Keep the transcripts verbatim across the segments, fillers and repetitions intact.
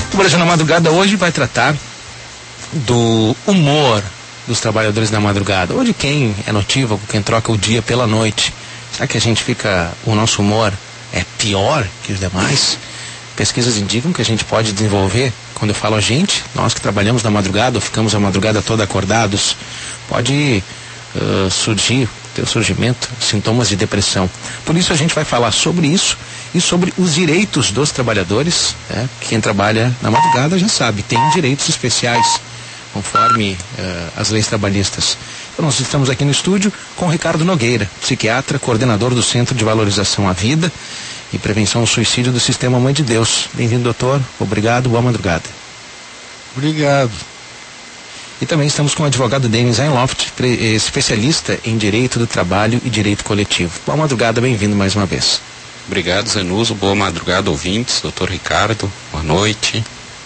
O Brasil na Madrugada hoje vai tratar do humor dos trabalhadores da madrugada, ou de quem é notívago, quem troca o dia pela noite. Será que a gente fica, o nosso humor é pior que os demais? Pesquisas indicam que a gente pode desenvolver, quando eu falo a gente, nós que trabalhamos na madrugada ou ficamos a madrugada toda acordados, pode uh, surgir, ter o surgimento, sintomas de depressão. Por isso a gente vai falar sobre isso e sobre os direitos dos trabalhadores, né? Quem trabalha na madrugada já sabe, tem direitos especiais, conforme uh, as leis trabalhistas. Então nós estamos aqui no estúdio com o Ricardo Nogueira, psiquiatra, coordenador do Centro de Valorização à Vida e Prevenção ao Suicídio do Sistema Mãe de Deus. Bem-vindo, doutor. Obrigado. Boa madrugada. Obrigado. E também estamos com o advogado Denis Einloft, especialista em Direito do Trabalho e Direito Coletivo. Boa madrugada, bem-vindo mais uma vez. Obrigado, Zenuso. Boa madrugada, ouvintes. Doutor Ricardo, boa noite.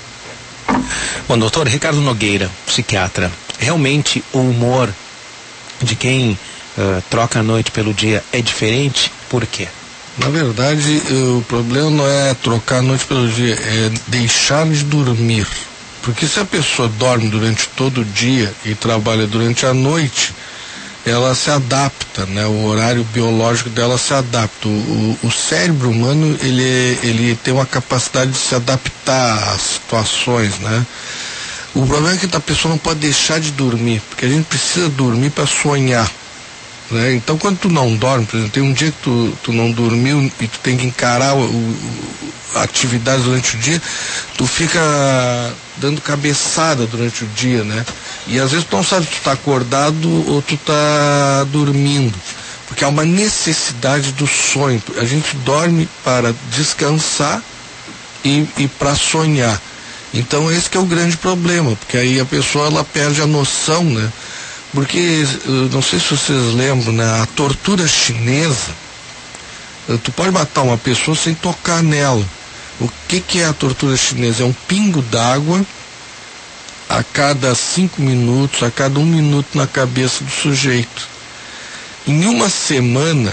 Bom, doutor Ricardo Nogueira, psiquiatra, realmente o humor de quem uh, troca a noite pelo dia é diferente? Por quê? Na verdade, o problema não é trocar a noite pelo dia, é deixar de dormir. Porque se a pessoa dorme durante todo o dia e trabalha durante a noite, ela se adapta, né? O horário biológico dela se adapta. O, o cérebro humano, ele, ele tem uma capacidade de se adaptar às situações, né? O problema é que a pessoa não pode deixar de dormir, porque a gente precisa dormir para sonhar, né? Então, quando tu não dorme, por exemplo, tem um dia que tu, tu não dormiu e tu tem que encarar o, o, atividades durante o dia, tu fica dando cabeçada durante o dia, né? E às vezes tu não sabe se tu tá acordado ou tu tá dormindo, porque há uma necessidade do sonho. A gente dorme para descansar e, e para sonhar. Então esse que é o grande problema, porque aí a pessoa ela perde a noção, né? Porque, não sei se vocês lembram, né? A tortura chinesa, tu pode matar uma pessoa sem tocar nela. O que que é a tortura chinesa? É um pingo d'água a cada cinco minutos, a cada um minuto na cabeça do sujeito. Em uma semana,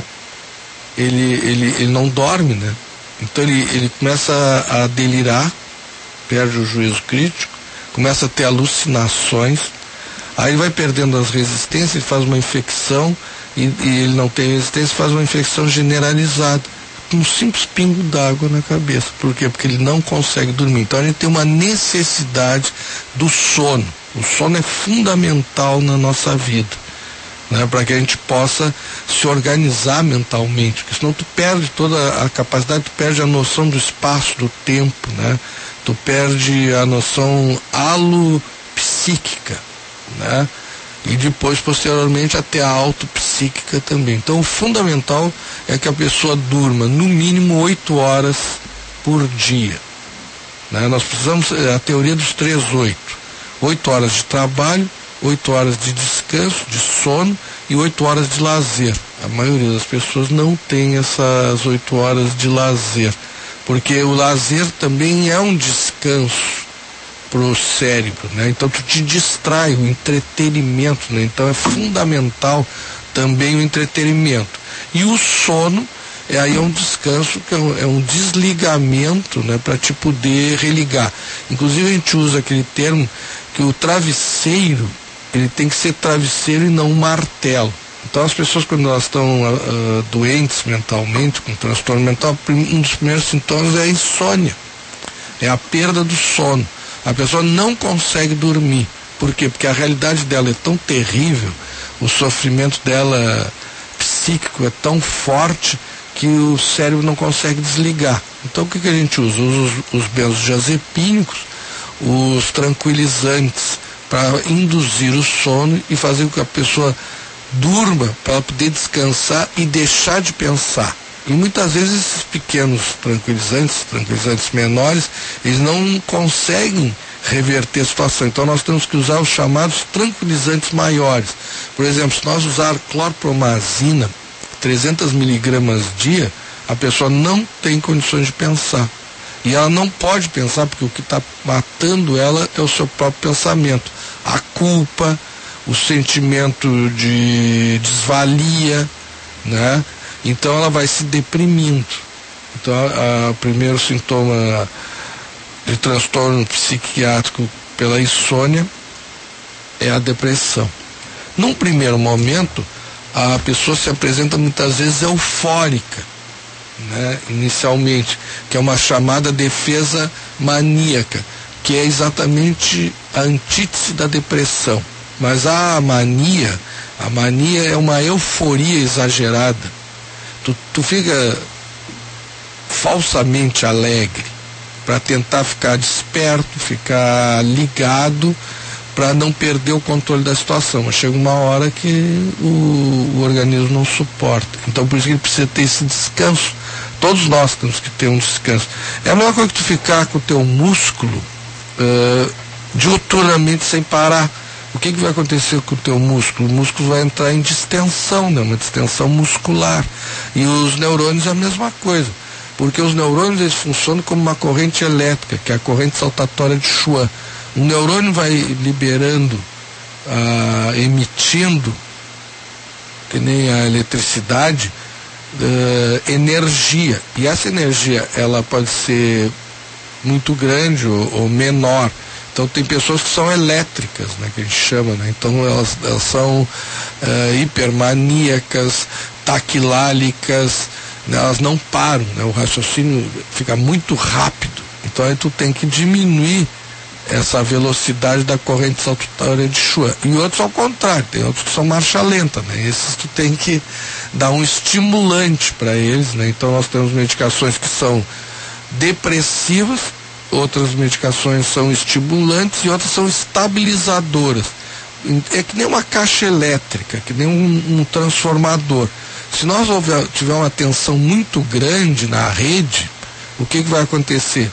ele, ele, ele não dorme, né? Então ele, ele começa a, a delirar, perde o juízo crítico, começa a ter alucinações, aí vai perdendo as resistências, faz uma infecção, e, e ele não tem resistência, faz uma infecção generalizada, com um simples pingo d'água na cabeça. Por quê? Porque ele não consegue dormir. Então a gente tem uma necessidade do sono. O sono é fundamental na nossa vida, né? Para que a gente possa se organizar mentalmente, porque senão tu perde toda a capacidade, tu perde a noção do espaço, do tempo, né? Tu perde a noção alopsíquica, né? E depois, posteriormente, até a autopsíquica também. Então, o fundamental é que a pessoa durma no mínimo oito horas por dia, né? Nós precisamos, a teoria dos três oito. Oito horas de trabalho, oito horas de descanso, de sono e oito horas de lazer. A maioria das pessoas não tem essas oito horas de lazer, porque o lazer também é um descanso pro cérebro, né? Então tu te distrai, o entretenimento, né? Então é fundamental também o entretenimento. E o sono é aí é um descanso, que é um, é um desligamento, né? Para te poder religar. Inclusive a gente usa aquele termo que o travesseiro, ele tem que ser travesseiro e não um martelo. Então as pessoas, quando elas estão uh, doentes mentalmente, com transtorno mental, um dos primeiros sintomas é a insônia, é a perda do sono. A pessoa não consegue dormir. Por quê? Porque a realidade dela é tão terrível, o sofrimento dela psíquico é tão forte que o cérebro não consegue desligar. Então o que, que a gente usa? Usa os, os benzodiazepínicos, os tranquilizantes, para induzir o sono e fazer com que a pessoa durma, para ela poder descansar e deixar de pensar. E muitas vezes esses pequenos tranquilizantes, tranquilizantes menores, eles não conseguem reverter a situação. Então nós temos que usar os chamados tranquilizantes maiores. Por exemplo, se nós usar clorpromazina, trezentos miligramas dia, a pessoa não tem condições de pensar. E ela não pode pensar, porque o que está matando ela é o seu próprio pensamento. A culpa, o sentimento de desvalia, né? Então ela vai se deprimindo. Então, o primeiro sintoma de transtorno psiquiátrico pela insônia é a depressão. Num primeiro momento, a pessoa se apresenta muitas vezes eufórica, né, inicialmente, que é uma chamada defesa maníaca, que é exatamente a antítese da depressão. Mas a mania, a mania é uma euforia exagerada. Tu, tu fica falsamente alegre para tentar ficar desperto, ficar ligado, para não perder o controle da situação. Mas chega uma hora que o, o organismo não suporta. Então por isso que ele precisa ter esse descanso. Todos nós temos que ter um descanso. É a mesma coisa que tu ficar com o teu músculo uh, diuturnamente sem parar. O que, que vai acontecer com o teu músculo? O músculo vai entrar em distensão, né? Uma distensão muscular. E os neurônios é a mesma coisa. Porque os neurônios eles funcionam como uma corrente elétrica, que é a corrente saltatória de Schwann. Um neurônio vai liberando, ah, emitindo, que nem a eletricidade, ah, energia. E essa energia, ela pode ser muito grande ou, ou menor. Então tem pessoas que são elétricas, né, que a gente chama, né? Então elas, elas são ah, hipermaníacas, taquilálicas, né? Elas não param, né? O raciocínio fica muito rápido. Então aí tu tem que diminuir essa velocidade da corrente saltatória de Schwann. E outros ao contrário, tem outros que são marcha lenta, né? Esses tu tem que dar um estimulante para eles, né? Então nós temos medicações que são depressivas, outras medicações são estimulantes e outras são estabilizadoras. É que nem uma caixa elétrica, que nem um, um transformador. Se nós houver, tiver uma tensão muito grande na rede, o que, que vai acontecer?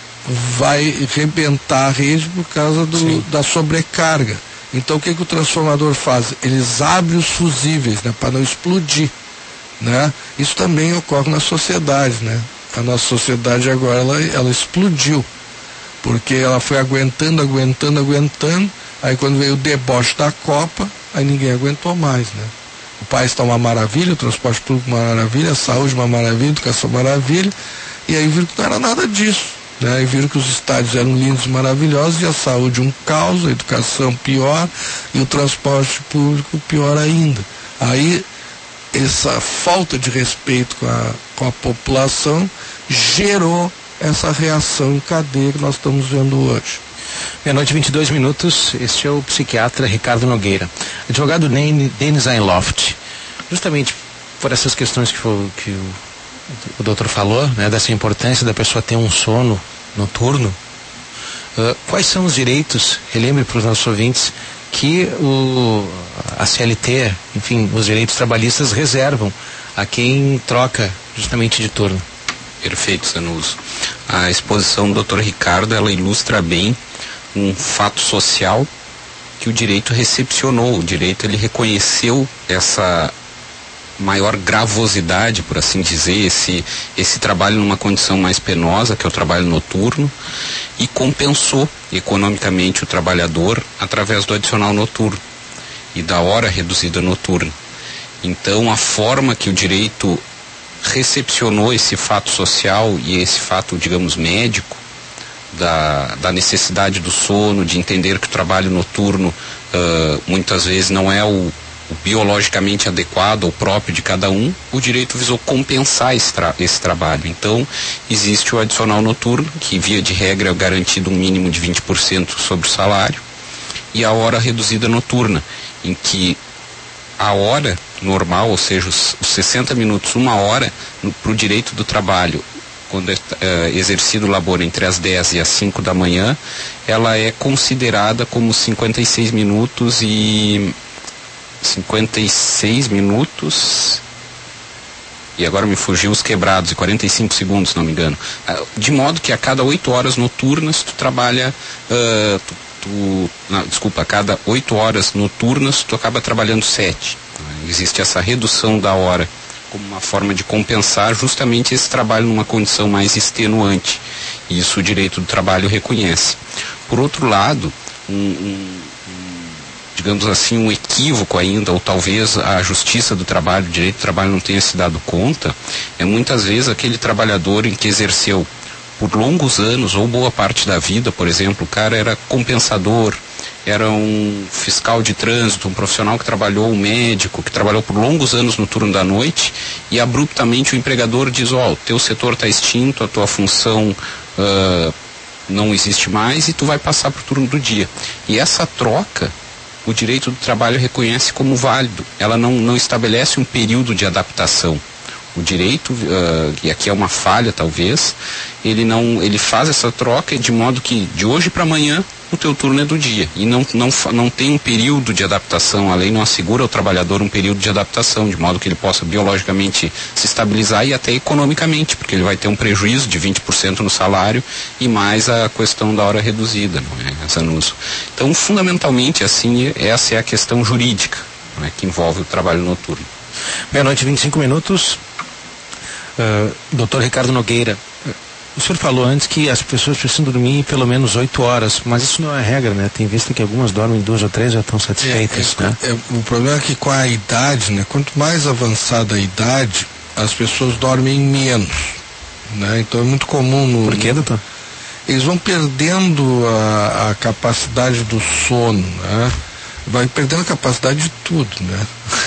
Vai rebentar a rede por causa do, da sobrecarga. Então o que, que o transformador faz? Eles abrem os fusíveis, né, para não explodir, né? Isso também ocorre na sociedade, né? A nossa sociedade agora ela, ela explodiu, porque ela foi aguentando, aguentando, aguentando, aí quando veio o deboche da Copa, aí ninguém aguentou mais, né? O país está uma maravilha, o transporte público uma maravilha, a saúde uma maravilha, a educação uma maravilha, e aí viram que não era nada disso. Né, e viram que os estádios eram lindos e maravilhosos, e a saúde um caos, a educação pior, e o transporte público pior ainda. Aí, essa falta de respeito com a, com a população gerou essa reação em cadeia que nós estamos vendo hoje. Meia-noite, vinte e dois minutos, este é o psiquiatra Ricardo Nogueira. Advogado Denis Einloft, justamente por essas questões que, foi, que o o doutor falou, né, dessa importância da pessoa ter um sono noturno, uh, quais são os direitos, relembre para os nossos ouvintes, que o, a C L T, enfim, os direitos trabalhistas reservam a quem troca justamente de turno? Perfeito, Sanuso. A exposição do doutor Ricardo, ela ilustra bem um fato social que o direito recepcionou. O direito, ele reconheceu essa maior gravosidade, por assim dizer, esse, esse trabalho numa condição mais penosa, que é o trabalho noturno, e compensou economicamente o trabalhador através do adicional noturno e da hora reduzida noturna. Então, a forma que o direito recepcionou esse fato social e esse fato, digamos, médico, da, da necessidade do sono, de entender que o trabalho noturno uh, muitas vezes não é o o biologicamente adequado ou próprio de cada um, o direito visou compensar esse, tra esse trabalho. Então, existe o adicional noturno, que via de regra é garantido um mínimo de vinte por cento sobre o salário, e a hora reduzida noturna, em que a hora normal, ou seja, os, os sessenta minutos, uma hora, para o direito do trabalho, quando é uh, exercido o labor entre as dez e as cinco da manhã, ela é considerada como cinquenta e seis minutos e... cinquenta e seis minutos e agora me fugiu os quebrados, e quarenta e cinco segundos, se não me engano, de modo que a cada oito horas noturnas tu trabalha uh, tu, tu, não, desculpa, a cada oito horas noturnas tu acaba trabalhando sete. Existe essa redução da hora como uma forma de compensar justamente esse trabalho numa condição mais extenuante, e isso o direito do trabalho reconhece. Por outro lado, um, um digamos assim, um equívoco ainda, ou talvez a justiça do trabalho, o direito do trabalho não tenha se dado conta, é muitas vezes aquele trabalhador em que exerceu por longos anos, ou boa parte da vida, por exemplo, o cara era compensador, era um fiscal de trânsito, um profissional que trabalhou, um médico, que trabalhou por longos anos no turno da noite, e abruptamente o empregador diz, ó, oh, o teu setor está extinto, a tua função uh, não existe mais e tu vai passar para o turno do dia. E essa troca, o direito do trabalho reconhece como válido. Ela não, não estabelece um período de adaptação. O direito, uh, e aqui é uma falha talvez, ele não, ele faz essa troca de modo que de hoje para amanhã o teu turno é do dia, e não, não, não tem um período de adaptação. A lei não assegura ao trabalhador um período de adaptação, de modo que ele possa biologicamente se estabilizar e até economicamente, porque ele vai ter um prejuízo de vinte por cento no salário e mais a questão da hora reduzida, não é, Zanuso? Então, fundamentalmente, assim, essa é a questão jurídica, não é, que envolve o trabalho noturno. Meia-noite, vinte e cinco minutos. Uh, doutor Ricardo Nogueira, o senhor falou antes que as pessoas precisam dormir pelo menos oito horas, mas isso não é regra, né? Tem visto que algumas dormem duas ou três já estão satisfeitas, é, é, né? É, o problema é que com a idade, né? Quanto mais avançada a idade, as pessoas dormem menos, né? Então é muito comum no... Por quê, doutor? Eles vão perdendo a, a capacidade do sono, né? Vai perdendo a capacidade de tudo, né?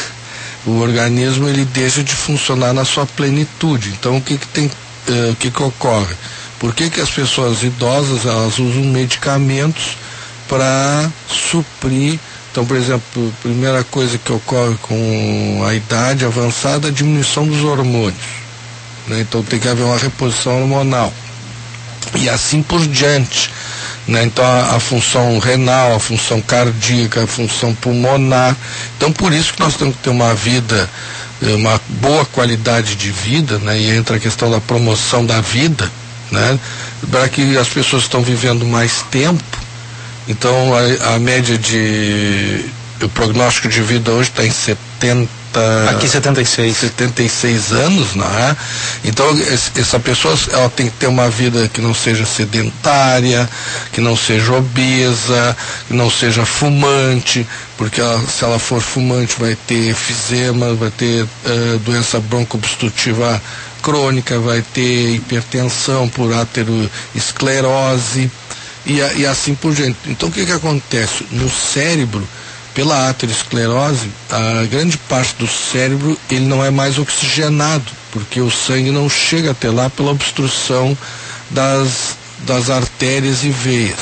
O organismo, ele deixa de funcionar na sua plenitude. Então o que que tem, uh, o que que ocorre? Por que que as pessoas idosas, elas usam medicamentos para suprir? Então, por exemplo, a primeira coisa que ocorre com a idade avançada é a diminuição dos hormônios, né? Então tem que haver uma reposição hormonal e assim por diante, né? Então a, a função renal, a função cardíaca, a função pulmonar. Então por isso que nós temos que ter uma vida, uma boa qualidade de vida, né? E entra a questão da promoção da vida, né? Para que as pessoas estão vivendo mais tempo. Então a, a média de o prognóstico de vida hoje está em setenta. Aqui setenta e seis. setenta e seis anos, não é? Então essa pessoa, ela tem que ter uma vida que não seja sedentária, que não seja obesa, que não seja fumante, porque ela, se ela for fumante vai ter efizema, vai ter uh, doença broncoobstrutiva crônica, vai ter hipertensão por aterosclerose e, e assim por diante. Então o que que acontece? No cérebro, pela aterosclerose, a grande parte do cérebro ele não é mais oxigenado, porque o sangue não chega até lá pela obstrução das, das artérias e veias.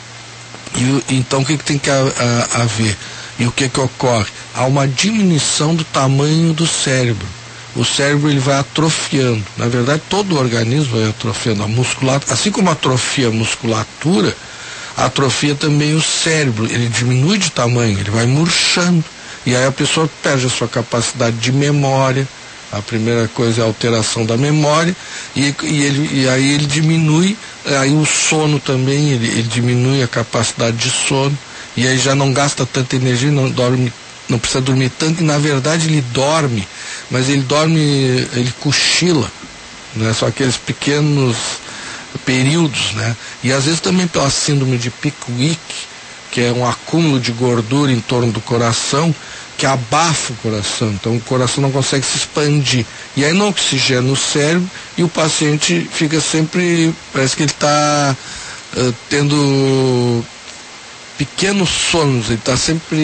E, então o que, que tem que a, a, haver? E o que que ocorre? Há uma diminuição do tamanho do cérebro. O cérebro ele vai atrofiando. Na verdade, todo o organismo vai atrofiando. A musculatura, assim como atrofia a musculatura, atrofia também o cérebro, ele diminui de tamanho, ele vai murchando, e aí a pessoa perde a sua capacidade de memória. A primeira coisa é a alteração da memória, e, e, ele, e aí ele diminui, aí o sono também, ele, ele diminui a capacidade de sono, e aí já não gasta tanta energia, não dorme, não precisa dormir tanto, e na verdade ele dorme, mas ele dorme, ele cochila, né? São aqueles pequenos períodos, né? E às vezes também pela síndrome de Pickwick, que é um acúmulo de gordura em torno do coração, que abafa o coração, então o coração não consegue se expandir, e aí não oxigena o cérebro, e o paciente fica sempre, parece que ele está uh, tendo pequenos sonos, ele está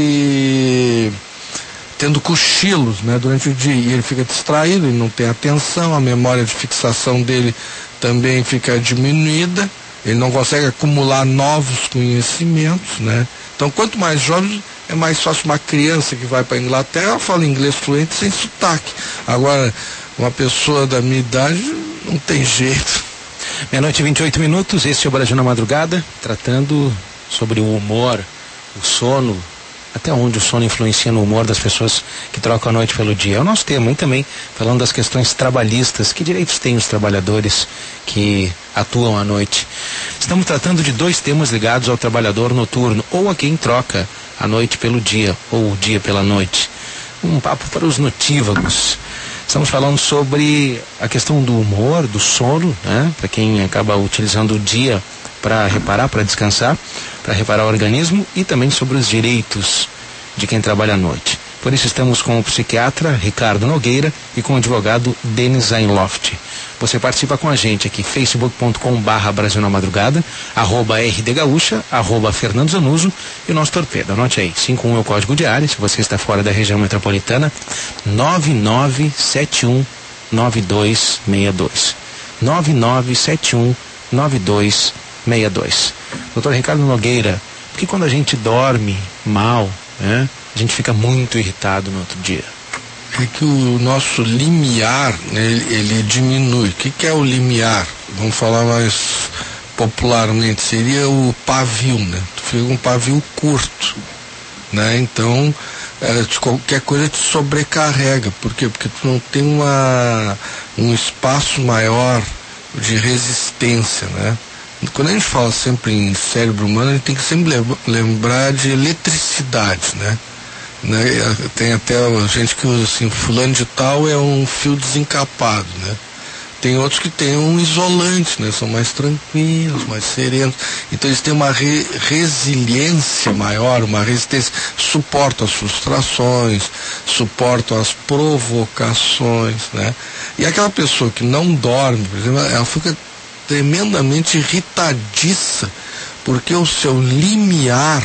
sempre tendo cochilos, né, durante o dia, e ele fica distraído, ele não tem atenção, a memória de fixação dele também fica diminuída, ele não consegue acumular novos conhecimentos, né? Então, quanto mais jovem, é mais fácil uma criança que vai para a Inglaterra, ela fala inglês fluente sem sotaque. Agora, uma pessoa da minha idade, não tem jeito. Meia-noite e vinte e oito minutos, esse é o Brasil na Madrugada, tratando sobre o humor, o sono, até onde o sono influencia no humor das pessoas que trocam a noite pelo dia. É o nosso tema, e também falando das questões trabalhistas, que direitos têm os trabalhadores que atuam à noite. Estamos tratando de dois temas ligados ao trabalhador noturno, ou a quem troca a noite pelo dia, ou o dia pela noite. Um papo para os notívagos. Estamos falando sobre a questão do humor, do sono, né? Para quem acaba utilizando o dia para reparar, para descansar, para reparar o organismo, e também sobre os direitos de quem trabalha à noite. Por isso estamos com o psiquiatra Ricardo Nogueira e com o advogado Denis Zainloft. Você participa com a gente aqui, facebook ponto com barra Brasil na Madrugada, arroba R D Gaúcha, arroba Fernando Zanuso e o nosso torpedo. Anote aí, cinco um é o código de área, se você está fora da região metropolitana, nove nove sete um nove dois seis dois. nove nove sete um nove dois seis dois. Doutor Ricardo Nogueira, porque quando a gente dorme mal, né, a gente fica muito irritado no outro dia? É que o nosso limiar, né, ele, ele diminui. O que, que é o limiar? Vamos falar mais popularmente, seria o pavio, né? Tu fica com um pavio curto, né? Então, é, qualquer coisa te sobrecarrega. Por quê? Porque tu não tem uma, um espaço maior de resistência, né? Quando a gente fala sempre em cérebro humano, a gente tem que sempre lembrar de eletricidade, né? Né? Tem até gente que usa assim, fulano de tal é um fio desencapado, né? Tem outros que tem um isolante, né? São mais tranquilos, mais serenos. Então eles têm uma re resiliência maior, uma resistência, suportam as frustrações, suportam as provocações, né? E aquela pessoa que não dorme, por exemplo, ela fica tremendamente irritadiça, porque o seu limiar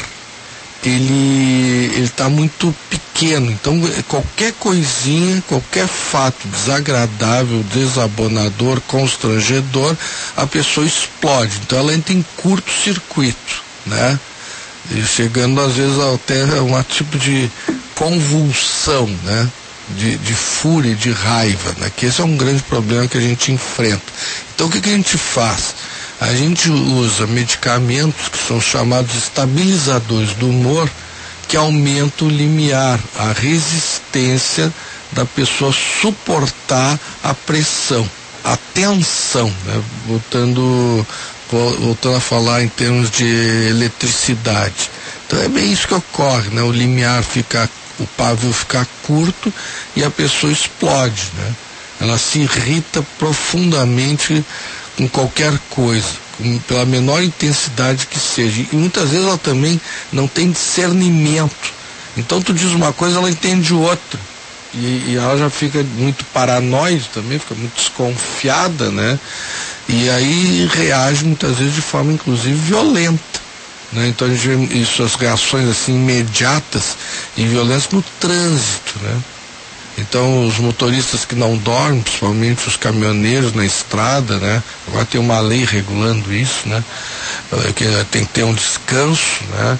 ele ele está muito pequeno. Então qualquer coisinha, qualquer fato desagradável, desabonador, constrangedor, a pessoa explode. Então ela entra em curto-circuito, né? E chegando às vezes até um tipo de convulsão, né? De, de fúria, de raiva, né? Que esse é um grande problema que a gente enfrenta. Então o que, que a gente faz? A gente usa medicamentos que são chamados estabilizadores do humor, que aumentam o limiar, a resistência da pessoa suportar a pressão, a tensão, né? Voltando, voltando a falar em termos de eletricidade. Então é bem isso que ocorre, né? O limiar fica, o pavio fica curto e a pessoa explode, né? Ela se irrita profundamente com qualquer coisa, com, pela menor intensidade que seja. E muitas vezes ela também não tem discernimento. Então tu diz uma coisa, ela entende outra. E, e ela já fica muito paranoide também, fica muito desconfiada, né? E aí reage muitas vezes de forma inclusive violenta, né? Então a gente vê isso, as reações assim imediatas e violentas no trânsito, né? Então os motoristas que não dormem, principalmente os caminhoneiros na estrada, né? Agora tem uma lei regulando isso, né? Que tem que ter um descanso, né?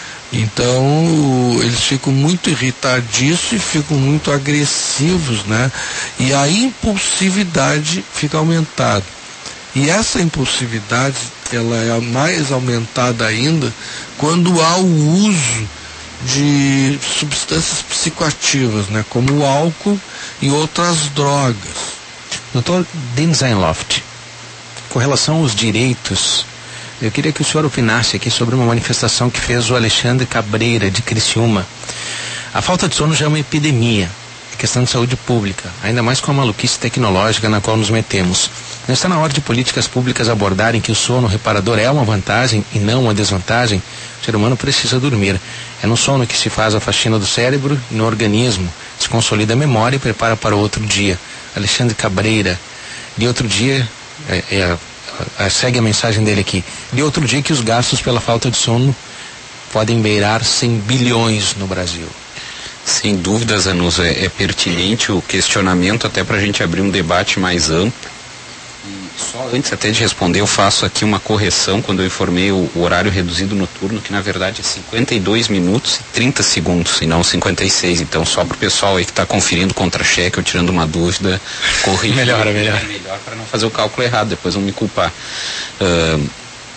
Então eles ficam muito irritadiços e ficam muito agressivos, né? E a impulsividade fica aumentada. E essa impulsividade, ela é mais aumentada ainda quando há o uso de substâncias psicoativas, né, como o álcool e outras drogas. doutor Denis Zainloft, com relação aos direitos, eu queria que o senhor opinasse aqui sobre uma manifestação que fez o Alexandre Cabreira, de Criciúma. A falta de sono já é uma epidemia, é questão de saúde pública, ainda mais com a maluquice tecnológica na qual nos metemos. Não está na hora de políticas públicas abordarem que o sono reparador é uma vantagem e não uma desvantagem? O ser humano precisa dormir. É no sono que se faz a faxina do cérebro e no organismo, se consolida a memória e prepara para o outro dia. Alexandre Cabreira, de outro dia, é, é, é, segue a mensagem dele aqui, de outro dia que os gastos pela falta de sono podem beirar cem bilhões no Brasil. Sem dúvidas, Zanuso, é, é pertinente o questionamento até para a gente abrir um debate mais amplo. Só antes até de responder, eu faço aqui uma correção quando eu informei o, o horário reduzido noturno, que na verdade é cinquenta e dois minutos e trinta segundos, e não cinquenta e seis. Então, só para o pessoal aí que está conferindo contra-cheque ou tirando uma dúvida, corrija. Melhor, é melhor. É melhor para não fazer o cálculo errado, depois vão me culpar. Uh,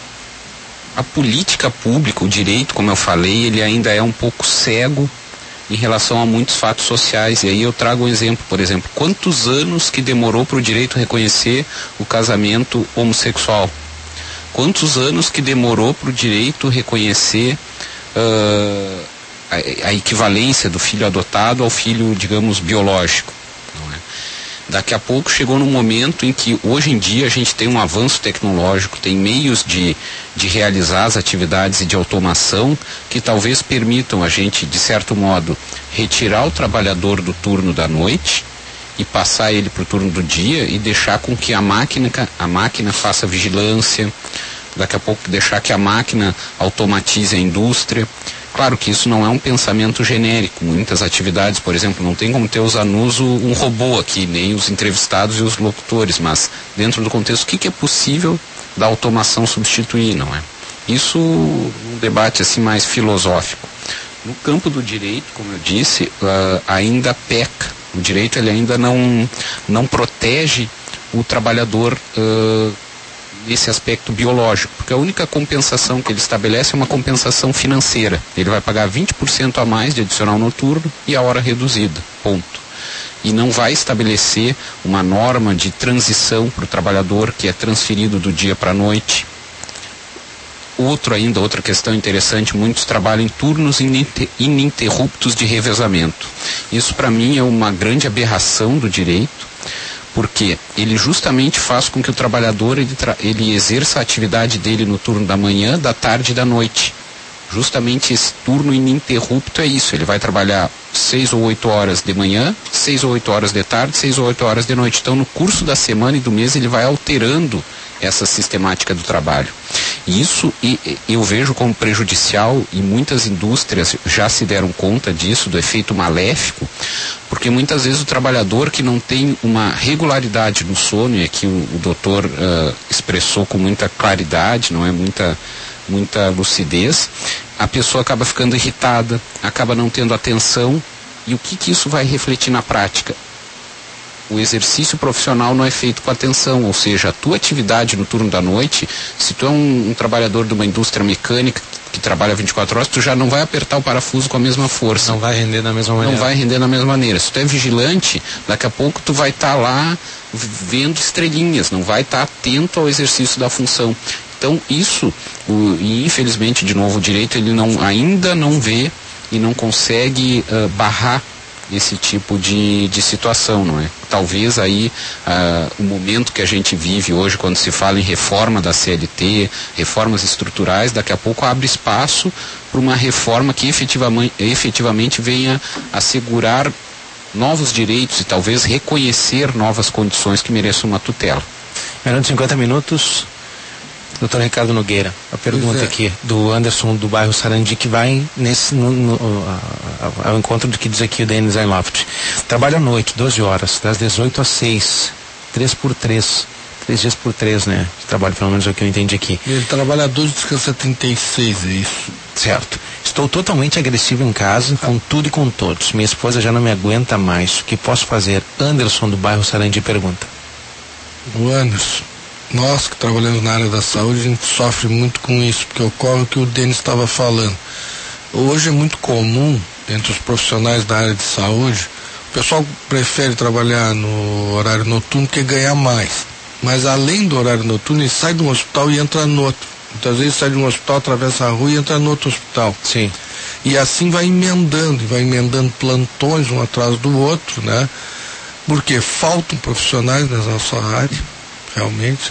a política pública, o direito, como eu falei, ele ainda é um pouco cego em relação a muitos fatos sociais. E aí eu trago um exemplo, por exemplo, quantos anos que demorou para o direito reconhecer o casamento homossexual? Quantos anos que demorou para o direito reconhecer uh, a, a equivalência do filho adotado ao filho, digamos, biológico? Não é? Daqui a pouco chegou num momento em que hoje em dia a gente tem um avanço tecnológico, tem meios de, de realizar as atividades e de automação que talvez permitam a gente, de certo modo, retirar o trabalhador do turno da noite e passar ele para o turno do dia e deixar com que a máquina, a máquina faça vigilância, daqui a pouco deixar que a máquina automatize a indústria. Claro que isso não é um pensamento genérico. Muitas atividades, por exemplo, não tem como ter os anuso um robô aqui, nem os entrevistados e os locutores, mas dentro do contexto, o que, que é possível da automação substituir, não é? Isso um debate assim mais filosófico. No campo do direito, como eu disse, uh, ainda peca. O direito ele ainda não, não protege o trabalhador uh, nesse aspecto biológico, porque a única compensação que ele estabelece é uma compensação financeira. Ele vai pagar vinte por cento a mais de adicional noturno e a hora reduzida, ponto. E não vai estabelecer uma norma de transição para o trabalhador que é transferido do dia para a noite. Outro ainda, outra questão interessante, muitos trabalham em turnos ininterruptos de revezamento. Isso para mim é uma grande aberração do direito, porque ele justamente faz com que o trabalhador ele, tra ele exerça a atividade dele no turno da manhã, da tarde e da noite. Justamente esse turno ininterrupto é isso, ele vai trabalhar seis ou oito horas de manhã, seis ou oito horas de tarde, seis ou oito horas de noite. Então no curso da semana e do mês ele vai alterando essa sistemática do trabalho. E isso eu vejo como prejudicial, e muitas indústrias já se deram conta disso, do efeito maléfico, porque muitas vezes o trabalhador que não tem uma regularidade no sono, e aqui o, o doutor uh, expressou com muita claridade, não é muita, muita lucidez, a pessoa acaba ficando irritada, acaba não tendo atenção, e o que, que isso vai refletir na prática? O exercício profissional não é feito com atenção, ou seja, a tua atividade no turno da noite, se tu é um, um trabalhador de uma indústria mecânica que trabalha vinte e quatro horas, tu já não vai apertar o parafuso com a mesma força. Não vai render da mesma maneira. Não vai render da mesma maneira. Se tu é vigilante, daqui a pouco tu vai estar tá lá vendo estrelinhas, não vai estar tá atento ao exercício da função. Então isso, o, e infelizmente, de novo, o direito ele não, ainda não vê e não consegue uh, barrar esse tipo de, de situação, não é? Talvez aí uh, o momento que a gente vive hoje, quando se fala em reforma da C L T, reformas estruturais, daqui a pouco abre espaço para uma reforma que efetivamente, efetivamente venha assegurar novos direitos e talvez reconhecer novas condições que mereçam uma tutela. Menos de cinquenta minutos. doutor Ricardo Nogueira, a pergunta é. aqui do Anderson do bairro Sarandi, que vai nesse, no, no, ao encontro do que diz aqui o Denis Einloft. Trabalha à noite, doze horas, das dezoito às seis, três por três, três dias por três, né? Trabalho, pelo menos é o que eu entendi aqui. Ele trabalha doze, descansa trinta e seis, é isso? Certo. Estou totalmente agressivo em casa, com tudo e com todos. Minha esposa já não me aguenta mais. O que posso fazer? Anderson do bairro Sarandi pergunta. O Anderson, nós que trabalhamos na área da saúde, a gente sofre muito com isso, porque ocorre o que o Denis estava falando. Hoje é muito comum, entre os profissionais da área de saúde, o pessoal prefere trabalhar no horário noturno que ganhar mais. Mas além do horário noturno, ele sai de um hospital e entra no outro. Muitas vezes sai de um hospital, atravessa a rua e entra no outro hospital. Sim. E assim vai emendando, vai emendando plantões um atrás do outro, né? Porque faltam profissionais na nossa área. Realmente,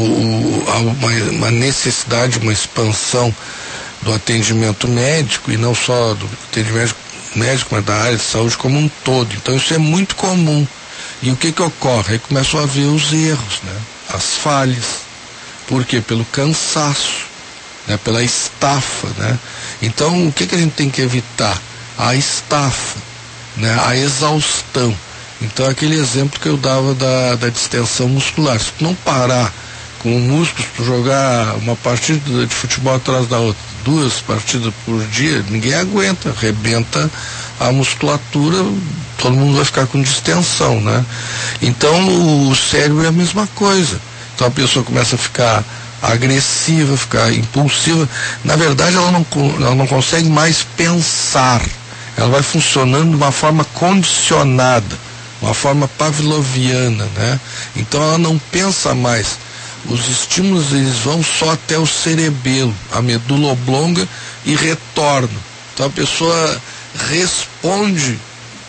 há uma, uma necessidade, uma expansão do atendimento médico, e não só do atendimento médico, mas da área de saúde como um todo. Então isso é muito comum. E o que que ocorre? Aí começam a ver os erros, né? As falhas. Por quê? Pelo cansaço, né? Pela estafa, né? Então o que que a gente tem que evitar? A estafa, né? A exaustão. Então, aquele exemplo que eu dava da, da distensão muscular. Se tu não parar com o músculo, se tu jogar uma partida de futebol atrás da outra, duas partidas por dia, ninguém aguenta, arrebenta a musculatura, todo mundo vai ficar com distensão, né? Então, o cérebro é a mesma coisa. Então, a pessoa começa a ficar agressiva, ficar impulsiva. Na verdade, ela não, ela não consegue mais pensar. Ela vai funcionando de uma forma condicionada, uma forma pavloviana, né? Então ela não pensa mais. Os estímulos eles vão só até o cerebelo, a medula oblonga, e retornam. Então a pessoa responde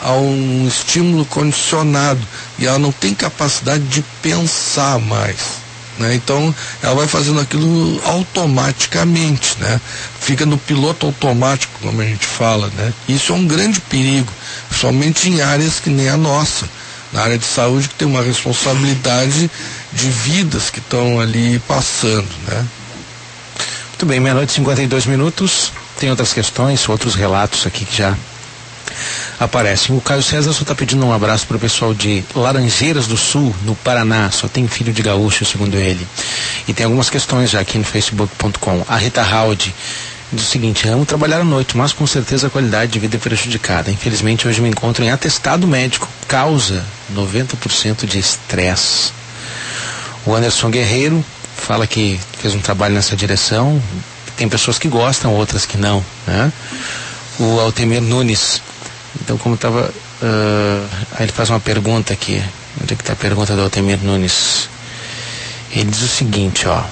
a um estímulo condicionado e ela não tem capacidade de pensar mais, né? Então ela vai fazendo aquilo automaticamente, né? Fica no piloto automático, como a gente fala, né? Isso é um grande perigo, somente em áreas que nem a nossa, na área de saúde, que tem uma responsabilidade de vidas que estão ali passando, né? Muito bem, meia-noite e cinquenta e dois minutos. Tem outras questões, outros relatos aqui que já aparecem. O Caio César só está pedindo um abraço para o pessoal de Laranjeiras do Sul, no Paraná. Só tem filho de gaúcho, segundo ele. E tem algumas questões já aqui no facebook ponto com. A Rita Haldi diz o seguinte: amo trabalhar à noite, mas com certeza a qualidade de vida é prejudicada. Infelizmente hoje me encontro em atestado médico. Causa noventa por cento de estresse. O Anderson Guerreiro fala que fez um trabalho nessa direção. Tem pessoas que gostam, outras que não, né? O Altemir Nunes, então como estava, uh, aí ele faz uma pergunta aqui. Onde é que está a pergunta do Altemir Nunes? Ele diz o seguinte, ó,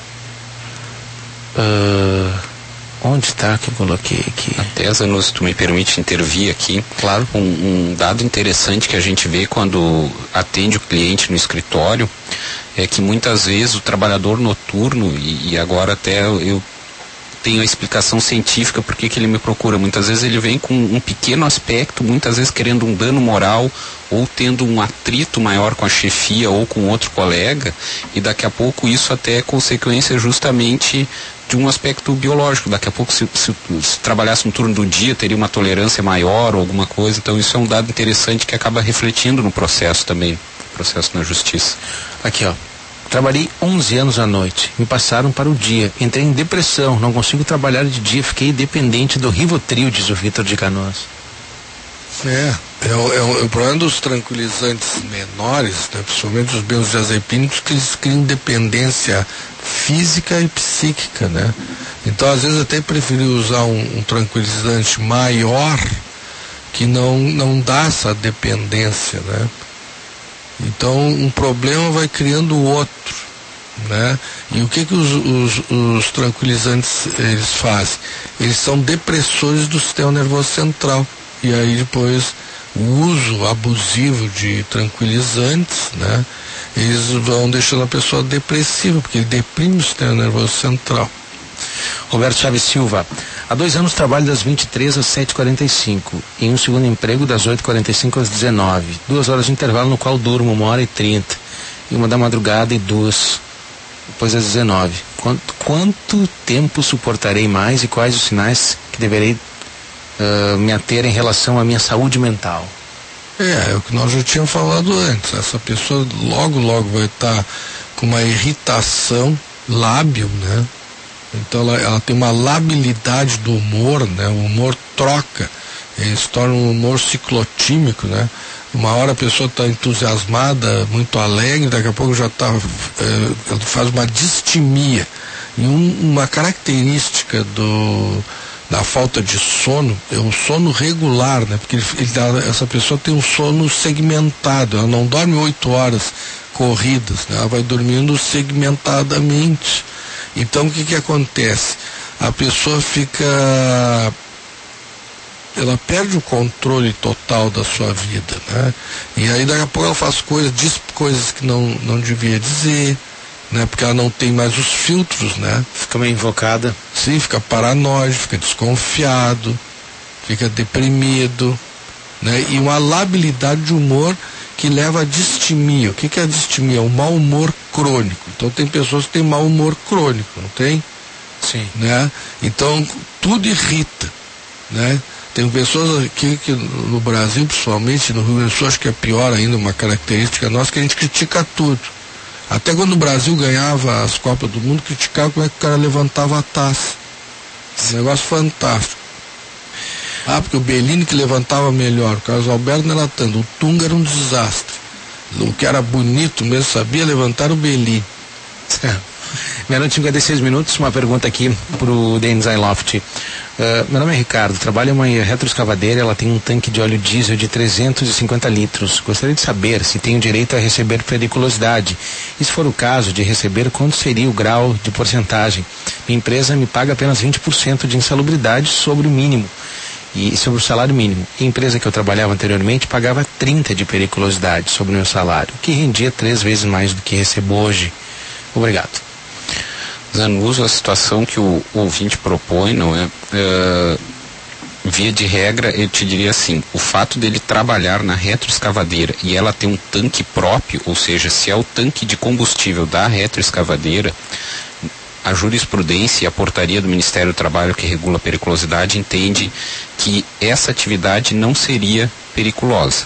uh, onde está que eu coloquei aqui? Até, Zanussi, se tu me permite intervir aqui, claro. Um, um dado interessante que a gente vê quando atende o cliente no escritório é que muitas vezes o trabalhador noturno, e, e agora até eu tenho a explicação científica por que que ele me procura. Muitas vezes ele vem com um pequeno aspecto, muitas vezes querendo um dano moral ou tendo um atrito maior com a chefia ou com outro colega, e daqui a pouco isso até é consequência justamente de um aspecto biológico. Daqui a pouco se, se, se trabalhasse no turno do dia teria uma tolerância maior ou alguma coisa. Então isso é um dado interessante que acaba refletindo no processo também, no processo na justiça. Aqui, ó. Trabalhei onze anos à noite, me passaram para o dia, entrei em depressão, não consigo trabalhar de dia, fiquei dependente do Rivotril, diz o Vitor de Canoas. É, é, o, é o problema dos tranquilizantes menores, né, principalmente os benzodiazepínicos, que eles criam dependência física e psíquica, né? Então às vezes até preferi usar um, um tranquilizante maior que não, não dá essa dependência, né? Então um problema vai criando o outro, né? E o que que os, os, os tranquilizantes eles fazem? Eles são depressores do sistema nervoso central. E aí depois o uso abusivo de tranquilizantes, né? Eles vão deixando a pessoa depressiva, porque ele deprime o sistema nervoso central. Roberto Chaves Silva: há dois anos trabalho das vinte e três às sete e quarenta e cinco, em um segundo emprego das oito e quarenta e cinco às dezenove, duas horas de intervalo no qual durmo uma hora e trinta, e uma da madrugada e duas depois às dezenove. Quanto, quanto tempo suportarei mais e quais os sinais que deverei uh, me ater em relação à minha saúde mental? É, é o que nós já tínhamos falado antes. Essa pessoa logo, logo vai estar com uma irritação lábil, né? Então ela, ela tem uma labilidade do humor, né? O humor troca, ele se torna um humor ciclotímico, né? Uma hora a pessoa está entusiasmada, muito alegre, daqui a pouco já está, é, ela faz uma distimia. E um, uma característica do, da falta de sono é o sono regular, né? Porque ele, ele dá, essa pessoa tem um sono segmentado, ela não dorme oito horas corridas, né? Ela vai dormindo segmentadamente. Então o que que acontece? A pessoa fica, ela perde o controle total da sua vida, né? E aí daqui a pouco ela faz coisas, diz coisas que não, não devia dizer, né? Porque ela não tem mais os filtros, né? Fica meio invocada. Sim, fica paranoide, fica desconfiado, fica deprimido, né? E uma labilidade de humor que leva a distimia. O que que é a distimia? É um mau humor crônico. Então tem pessoas que têm mau humor crônico, não tem? Sim. Né? Então tudo irrita, né? Tem pessoas aqui que no Brasil, principalmente no Rio Grande do Sul, acho que é pior ainda, uma característica nossa, que a gente critica tudo. Até quando o Brasil ganhava as Copas do Mundo, criticava como é que o cara levantava a taça. Um negócio fantástico. Ah, porque o Bellini que levantava melhor, o Carlos Alberto não era tanto, o Tunga era um desastre. O que era bonito mesmo, sabia levantar o Bellini. Meia-noite e cinquenta e seis minutos, uma pergunta aqui pro Denis Ailoft. Uh, meu nome é Ricardo, trabalho em uma retroescavadeira, ela tem um tanque de óleo diesel de trezentos e cinquenta litros. Gostaria de saber se tenho direito a receber periculosidade. E se for o caso de receber, quanto seria o grau de porcentagem? Minha empresa me paga apenas vinte por cento de insalubridade sobre o mínimo. E sobre o salário mínimo, a empresa que eu trabalhava anteriormente pagava trinta de periculosidade sobre o meu salário, que rendia três vezes mais do que recebo hoje. Obrigado. Zanuso, a situação que o, o ouvinte propõe, não é, é, via de regra, eu te diria assim, o fato dele trabalhar na retroescavadeira e ela ter um tanque próprio, ou seja, se é o tanque de combustível da retroescavadeira, a jurisprudência e a portaria do Ministério do Trabalho que regula a periculosidade entende que essa atividade não seria periculosa.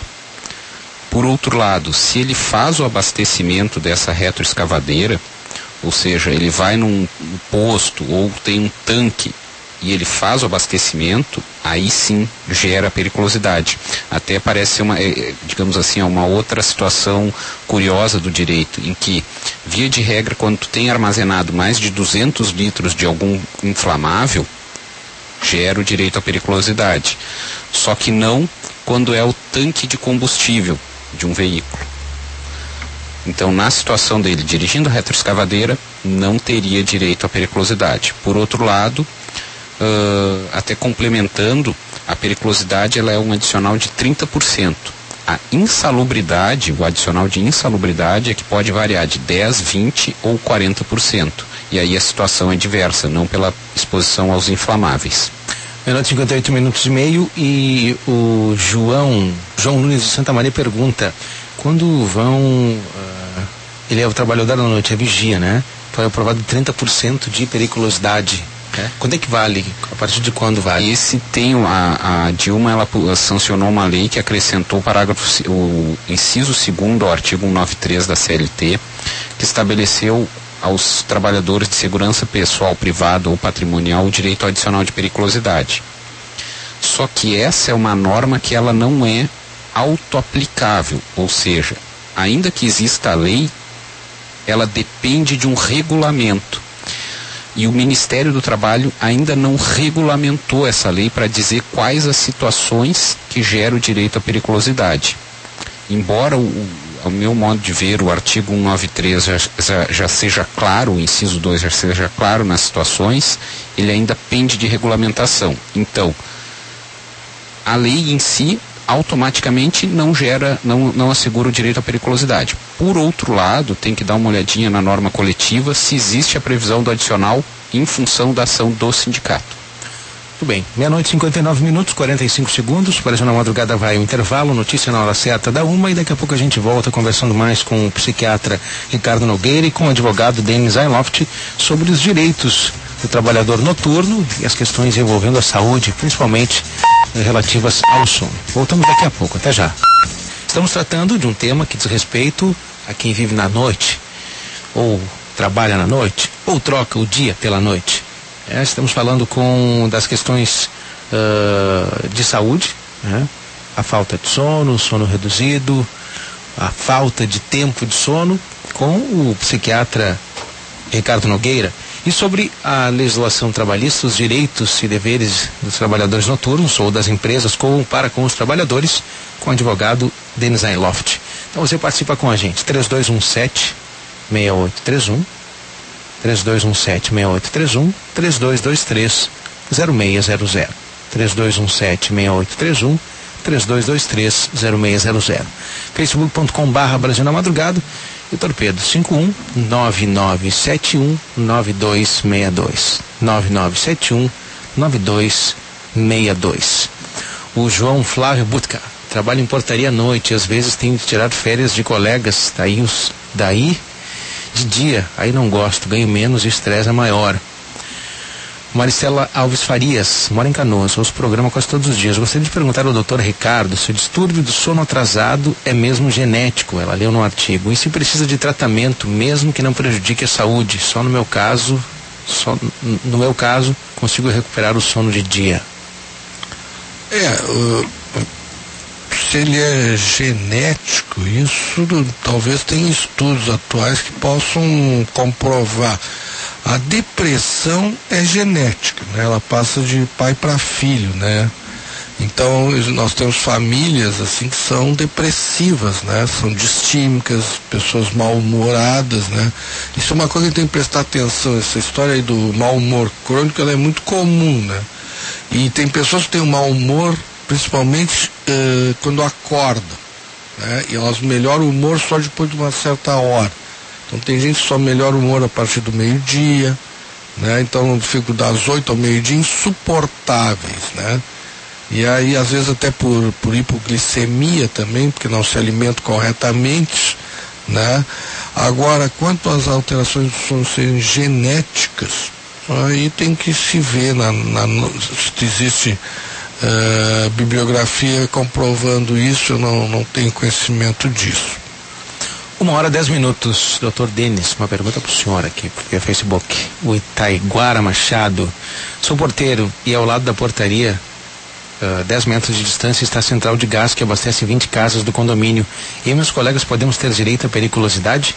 Por outro lado, se ele faz o abastecimento dessa retroescavadeira, ou seja, ele vai num posto ou tem um tanque e ele faz o abastecimento, aí sim gera periculosidade. Até parece uma, digamos assim, uma outra situação curiosa do direito, em que, via de regra, quando tu tem armazenado mais de duzentos litros de algum inflamável, gera o direito à periculosidade. Só que não quando é o tanque de combustível de um veículo. Então, na situação dele dirigindo a retroescavadeira, não teria direito à periculosidade. Por outro lado, Uh, até complementando, a periculosidade ela é um adicional de trinta por cento. A insalubridade, o adicional de insalubridade é que pode variar de dez, vinte ou quarenta por cento. E aí a situação é diversa, não pela exposição aos inflamáveis. Meia-noite, cinquenta e oito minutos e meio, e o João, João Nunes de Santa Maria pergunta, quando vão, uh, ele é o trabalhador da noite, é vigia, né? Então é aprovado trinta por cento de periculosidade. É. Quando é que vale? A partir de quando vale? Esse tem a, a Dilma, ela sancionou uma lei que acrescentou o parágrafo, o inciso segundo ao artigo cento e noventa e três da C L T, que estabeleceu aos trabalhadores de segurança pessoal, privada ou patrimonial o direito adicional de periculosidade. Só que essa é uma norma que ela não é autoaplicável, ou seja, ainda que exista a lei, ela depende de um regulamento. E o Ministério do Trabalho ainda não regulamentou essa lei para dizer quais as situações que geram o direito à periculosidade. Embora, o, ao meu modo de ver, o artigo cento e noventa e três já, já, já seja claro, o inciso dois já seja claro nas situações, ele ainda pende de regulamentação. Então, a lei em si automaticamente não gera, não, não assegura o direito à periculosidade. Por outro lado, tem que dar uma olhadinha na norma coletiva se existe a previsão do adicional em função da ação do sindicato. Muito bem, meia-noite, cinquenta e nove minutos, quarenta e cinco segundos, Brasil na Madrugada vai ao intervalo, notícia na hora certa da uma, e daqui a pouco a gente volta conversando mais com o psiquiatra Ricardo Nogueira e com o advogado Denis Ailoft sobre os direitos do trabalhador noturno e as questões envolvendo a saúde, principalmente relativas ao sono. Voltamos daqui a pouco, até já. Estamos tratando de um tema que diz respeito a quem vive na noite, ou trabalha na noite, ou troca o dia pela noite. É, estamos falando com das questões uh, de saúde, né? A falta de sono, o sono reduzido, a falta de tempo de sono, com o psiquiatra Ricardo Nogueira. E sobre a legislação trabalhista, os direitos e deveres dos trabalhadores noturnos ou das empresas com, para com os trabalhadores, com o advogado Denis Ailoft. Então você participa com a gente, três dois um sete, seis oito três um, três dois um sete, seis oito três um, três dois dois três, zero seis zero zero, três dois um sete, seis oito três um, três dois dois três, zero seis zero zero, facebook ponto com barra Brasil na Madrugada, e Torpedo cinco um nove nove sete um nove dois seis dois, nove nove sete um nove dois seis dois. O João Flávio Butka trabalha em portaria à noite, às vezes tem de tirar férias de colegas, daí, os, daí de dia, aí não gosto, ganho menos e o estresse é maior. Maricela Alves Farias, mora em Canoas, ouço o programa quase todos os dias. Gostaria de perguntar ao doutor Ricardo se o distúrbio do sono atrasado é mesmo genético, ela leu no artigo, e se precisa de tratamento, mesmo que não prejudique a saúde. Só no meu caso, só no meu caso, consigo recuperar o sono de dia. É, uh, se ele é genético, isso talvez tenha estudos atuais que possam comprovar. A depressão é genética, né? Ela passa de pai para filho, né? Então nós temos famílias assim que são depressivas, né? São distímicas, pessoas mal-humoradas, né? Isso é uma coisa que tem que prestar atenção. Essa história aí do mau humor crônico, ela é muito comum, né? E tem pessoas que têm um mau humor, principalmente uh, quando acordam, né? E elas melhoram o humor só depois de uma certa hora. Então tem gente que só melhora o humor a partir do meio-dia, né? Então fico das oito ao meio-dia insuportáveis, né? E aí às vezes até por, por hipoglicemia também, porque não se alimenta corretamente, né? Agora, quanto às alterações do sono serem genéticas, aí tem que se ver na, na, se existe uh, bibliografia comprovando isso. Eu não, não tenho conhecimento disso. Uma hora, dez minutos. doutor Denis, uma pergunta para o senhor aqui, porque é Facebook. O Itaiguara Machado. Sou porteiro e ao lado da portaria, uh, dez metros de distância, está a central de gás que abastece vinte casas do condomínio. E meus colegas podemos ter direito à periculosidade?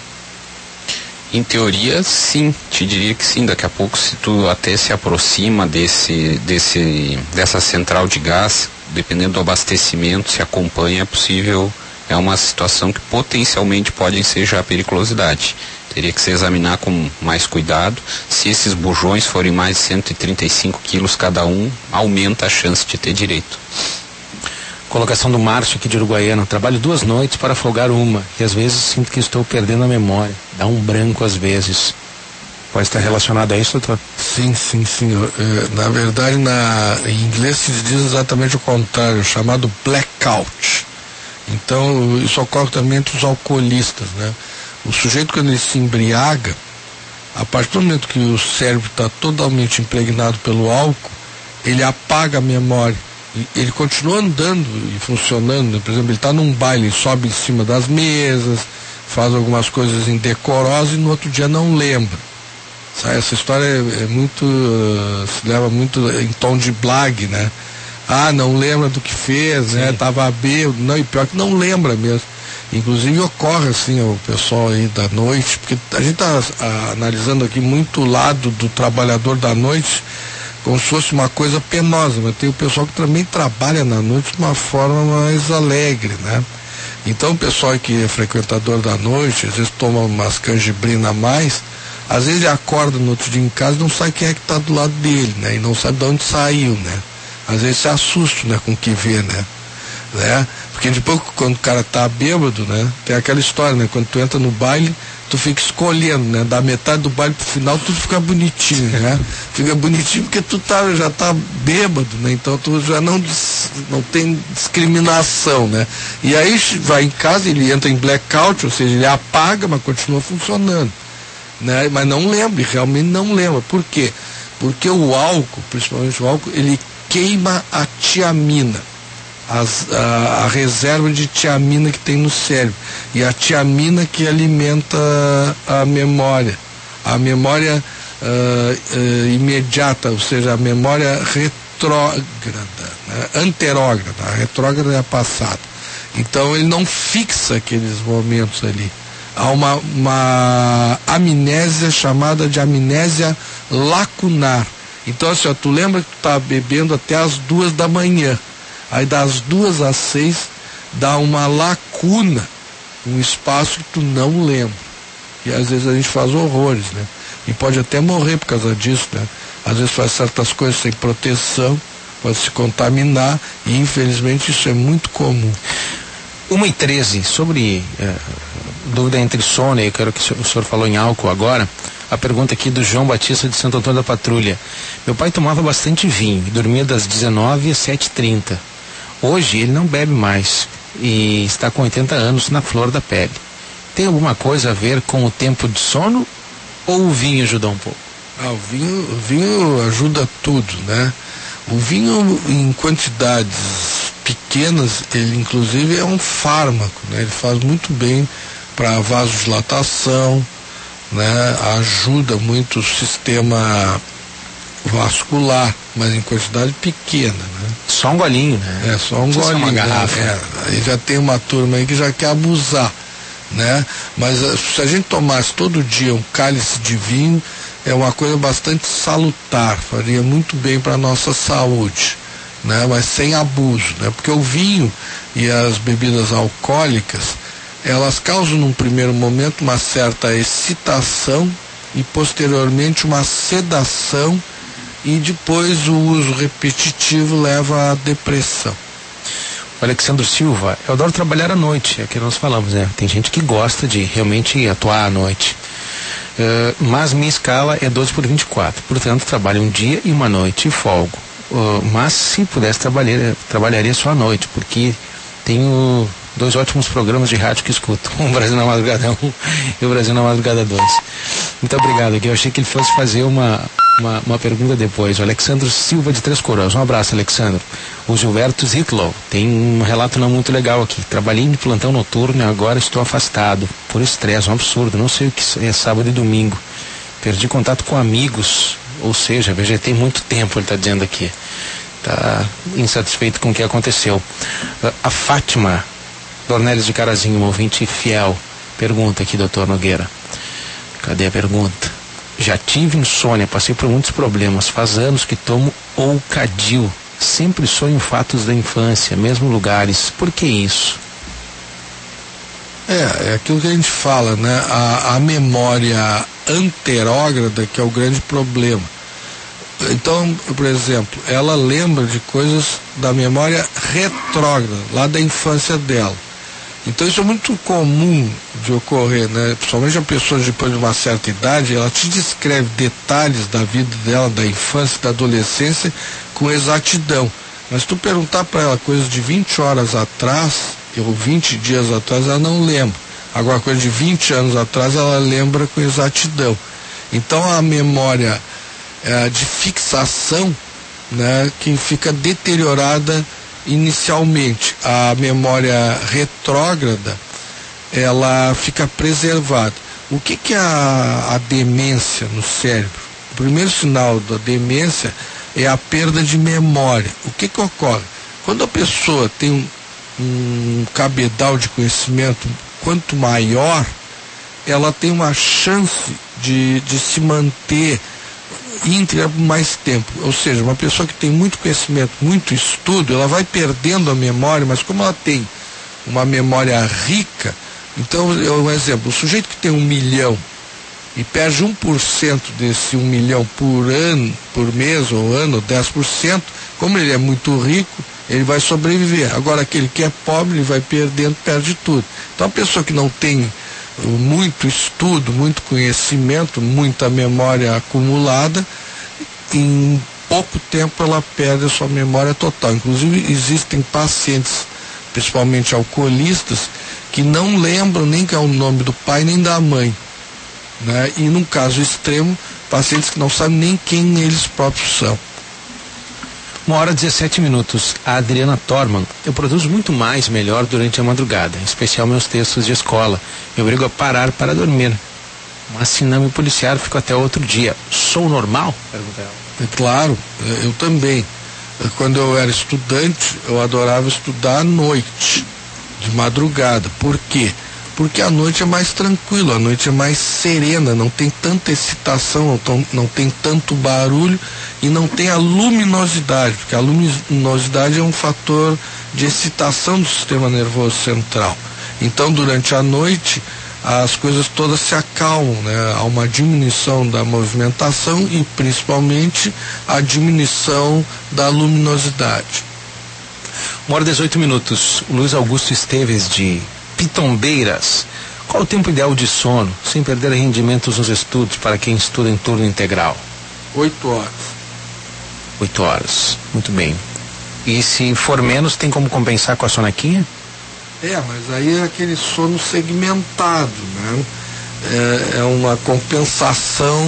Em teoria, sim. Te diria que sim. Daqui a pouco, se tu até se aproxima desse, desse, dessa central de gás, dependendo do abastecimento, se acompanha, é possível... É uma situação que potencialmente pode ensejar periculosidade. Teria que se examinar com mais cuidado. Se esses bujões forem mais de cento e trinta e cinco quilos cada um, aumenta a chance de ter direito. Colocação do Márcio aqui de Uruguaiana. Trabalho duas noites para folgar uma. E às vezes sinto que estou perdendo a memória. Dá um branco às vezes. Pode estar relacionado a isso, doutor? Sim, sim, sim. Uh, na verdade, na, em inglês se diz exatamente o contrário, chamado blackout. Então, isso ocorre também entre os alcoolistas, né? O sujeito, quando ele se embriaga, a partir do momento que o cérebro está totalmente impregnado pelo álcool, ele apaga a memória. Ele continua andando e funcionando, né? Por exemplo, ele está num baile, sobe em cima das mesas, faz algumas coisas indecorosas e no outro dia não lembra. Essa história é, é muito, uh, se leva muito em tom de blague, né? Ah, não lembra do que fez, né? Tava bêbado. Não, e pior que não lembra mesmo. Inclusive ocorre assim o pessoal aí da noite, porque a gente está analisando aqui muito o lado do trabalhador da noite como se fosse uma coisa penosa, mas tem o pessoal que também trabalha na noite de uma forma mais alegre, né? Então o pessoal que é frequentador da noite, às vezes toma umas canjibrina a mais, às vezes ele acorda no outro dia em casa e não sabe quem é que está do lado dele, né? E não sabe de onde saiu, né? Às vezes se assusta, né, com o que vê, né? né? Porque depois, quando o cara tá bêbado, né? Tem aquela história, né? Quando tu entra no baile, tu fica escolhendo, né? Da metade do baile pro final, tudo fica bonitinho, né? Fica bonitinho porque tu tá, já tá bêbado, né? Então tu já não, não tem discriminação, né? E aí vai em casa, ele entra em blackout, ou seja, ele apaga, mas continua funcionando, né? Mas não lembra, realmente não lembra. Por quê? Porque o álcool, principalmente o álcool, ele queima a tiamina, as, a, a reserva de tiamina que tem no cérebro, e a tiamina que alimenta a memória, a memória uh, uh, imediata, ou seja, a memória retrógrada, né? Anterógrada, a retrógrada é a passada. Então ele não fixa aqueles momentos ali. Há uma, uma amnésia chamada de amnésia lacunar. Então, assim, ó, tu lembra que tu tá bebendo até as duas da manhã. Aí das duas às seis dá uma lacuna, um espaço que tu não lembra. E às vezes a gente faz horrores, né? E pode até morrer por causa disso, né? Às vezes faz certas coisas sem proteção, pode se contaminar, e infelizmente isso é muito comum. uma e treze, sobre eh, dúvida entre sono, eu quero que o senhor falou em álcool agora. A pergunta aqui do João Batista de Santo Antônio da Patrulha. Meu pai tomava bastante vinho e dormia das dezenove às sete e trinta. Hoje ele não bebe mais e está com oitenta anos, na flor da pele. Tem alguma coisa a ver com o tempo de sono ou o vinho ajuda um pouco? Ah, o vinho, o vinho ajuda tudo, né? O vinho em quantidades pequenas, ele inclusive é um fármaco, né? Ele faz muito bem para vasodilatação, né? Ajuda muito o sistema vascular, mas em quantidade pequena, né? Só um golinho, né? É, só um golinho. Uma garrafa. Né? É, aí já tem uma turma aí que já quer abusar, né? Mas se a gente tomasse todo dia um cálice de vinho, é uma coisa bastante salutar, faria muito bem para a nossa saúde, né? Mas sem abuso, né? Porque o vinho e as bebidas alcoólicas, elas causam num primeiro momento uma certa excitação e posteriormente uma sedação e depois o uso repetitivo leva à depressão. O Alexandre Silva, eu adoro trabalhar à noite, é o que nós falamos, né? Tem gente que gosta de realmente atuar à noite. Uh, mas minha escala é doze por vinte e quatro, portanto trabalho um dia e uma noite e folgo. Uh, mas se pudesse trabalhar, trabalharia só à noite, porque tenho dois ótimos programas de rádio que escuto, o Brasil na Madrugada um e o Brasil na Madrugada dois. Muito obrigado, aqui eu achei que ele fosse fazer uma, uma, uma pergunta depois. O Alexandre Silva de Três Coroas, um abraço, Alexandre. O Gilberto Zitlow tem um relato não muito legal aqui. Trabalhei em plantão noturno e agora estou afastado por estresse, um absurdo, não sei o que é sábado e domingo. Perdi contato com amigos, ou seja, vegetei muito tempo, ele está dizendo aqui. Está insatisfeito com o que aconteceu. A Fátima Dornelles de Carazinho, um ouvinte fiel, pergunta aqui, doutor Nogueira. Cadê a pergunta? Já tive insônia, passei por muitos problemas. Faz anos que tomo Ocadil. Sempre sonho fatos da infância, mesmo lugares. Por que isso? É, é aquilo que a gente fala, né? A, a memória anterógrada que é o grande problema. Então, por exemplo, ela lembra de coisas da memória retrógrada, lá da infância dela. Então isso é muito comum de ocorrer, né? Principalmente a pessoa depois de uma certa idade, ela te descreve detalhes da vida dela, da infância, da adolescência, com exatidão. Mas se tu perguntar para ela coisas de vinte horas atrás, ou vinte dias atrás, ela não lembra. Agora, coisa de vinte anos atrás, ela lembra com exatidão. Então a memória é, de fixação, né, que fica deteriorada inicialmente. A memória retrógrada, ela fica preservada. O que que é a, a demência no cérebro? O primeiro sinal da demência é a perda de memória. O que que ocorre? Quando a pessoa tem um, um cabedal de conhecimento quanto maior, ela tem uma chance de, de se manter íntegra por mais tempo. Ou seja, uma pessoa que tem muito conhecimento, muito estudo, ela vai perdendo a memória, mas como ela tem uma memória rica, então, um exemplo, o sujeito que tem um milhão e perde um por cento desse um milhão por ano, por mês ou ano, dez por cento, como ele é muito rico, ele vai sobreviver. Agora, aquele que é pobre, ele vai perdendo, perde tudo. Então, a pessoa que não tem muito estudo, muito conhecimento, muita memória acumulada, em pouco tempo ela perde a sua memória total. Inclusive existem pacientes, principalmente alcoolistas, que não lembram nem que é o nome do pai nem da mãe, né? E num caso extremo, pacientes que não sabem nem quem eles próprios são. Uma hora e dezessete minutos. A Adriana Torman. Eu produzo muito mais melhor durante a madrugada, em especial meus textos de escola. Me obrigo a parar para dormir. Mas se não me policiar, fico até outro dia. Sou normal? Pergunta ela. É claro, eu também. Quando eu era estudante, eu adorava estudar à noite, de madrugada. Por quê? Porque a noite é mais tranquila, a noite é mais serena, não tem tanta excitação, não, tão, não tem tanto barulho e não tem a luminosidade, porque a luminosidade é um fator de excitação do sistema nervoso central. Então, durante a noite, as coisas todas se acalmam, né? Há uma diminuição da movimentação e, principalmente, a diminuição da luminosidade. Uma hora e dezoito minutos. Luiz Augusto Esteves, de Pitombeiras. Qual o tempo ideal de sono, sem perder rendimentos nos estudos, para quem estuda em turno integral? Oito horas. Oito horas, muito bem. E se for menos, tem como compensar com a sonequinha? É, mas aí é aquele sono segmentado, né? É, é uma compensação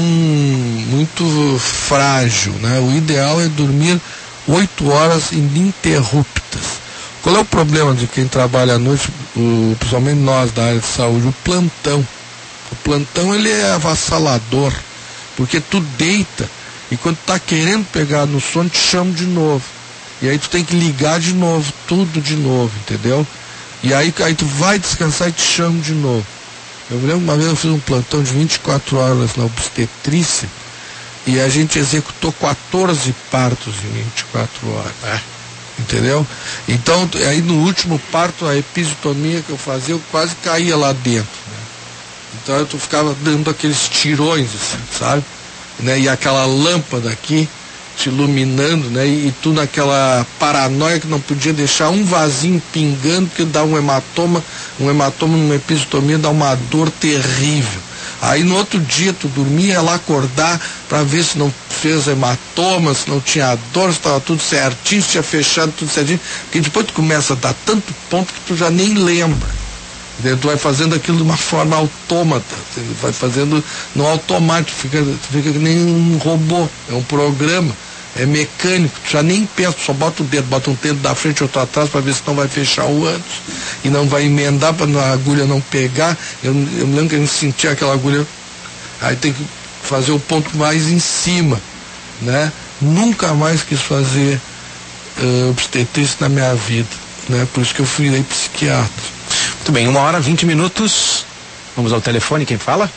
muito frágil, né? O ideal é dormir oito horas ininterruptas. Qual é o problema de quem trabalha à noite, o, principalmente nós da área de saúde? O plantão. O plantão, ele é avassalador, porque tu deita e quando tá querendo pegar no sono, te chama de novo. E aí tu tem que ligar de novo, tudo de novo, entendeu? E aí, aí tu vai descansar e te chama de novo. Eu me lembro uma vez eu fiz um plantão de vinte e quatro horas na obstetrícia e a gente executou quatorze partos em vinte e quatro horas. É. Entendeu? Então, aí no último parto, a episiotomia que eu fazia, eu quase caía lá dentro, né? Então eu ficava dando aqueles tirões, assim, sabe? Né? E aquela lâmpada aqui, te iluminando, né? E, e tu naquela paranoia que não podia deixar um vasinho pingando, porque dá um hematoma, um hematoma numa episiotomia dá uma dor terrível. Aí no outro dia tu dormia, ia lá acordar para ver se não fez hematoma, se não tinha dor, se estava tudo certinho, se tinha fechado tudo certinho, porque depois tu começa a dar tanto ponto que tu já nem lembra. Tu vai fazendo aquilo de uma forma autômata, tu vai fazendo no automático, fica, fica que nem um robô, é um programa, é mecânico, tu já nem pensa, só bota o dedo, bota um dedo da frente, outro atrás para ver se não vai fechar o antes e não vai emendar para a agulha não pegar. Eu, eu me lembro que a gente sentia aquela agulha, aí tem que fazer o ponto mais em cima, né? Nunca mais quis fazer uh, obstetrícia na minha vida, né? Por isso que eu fui aí psiquiatra. Muito bem, uma hora, vinte minutos. Vamos ao telefone, quem fala?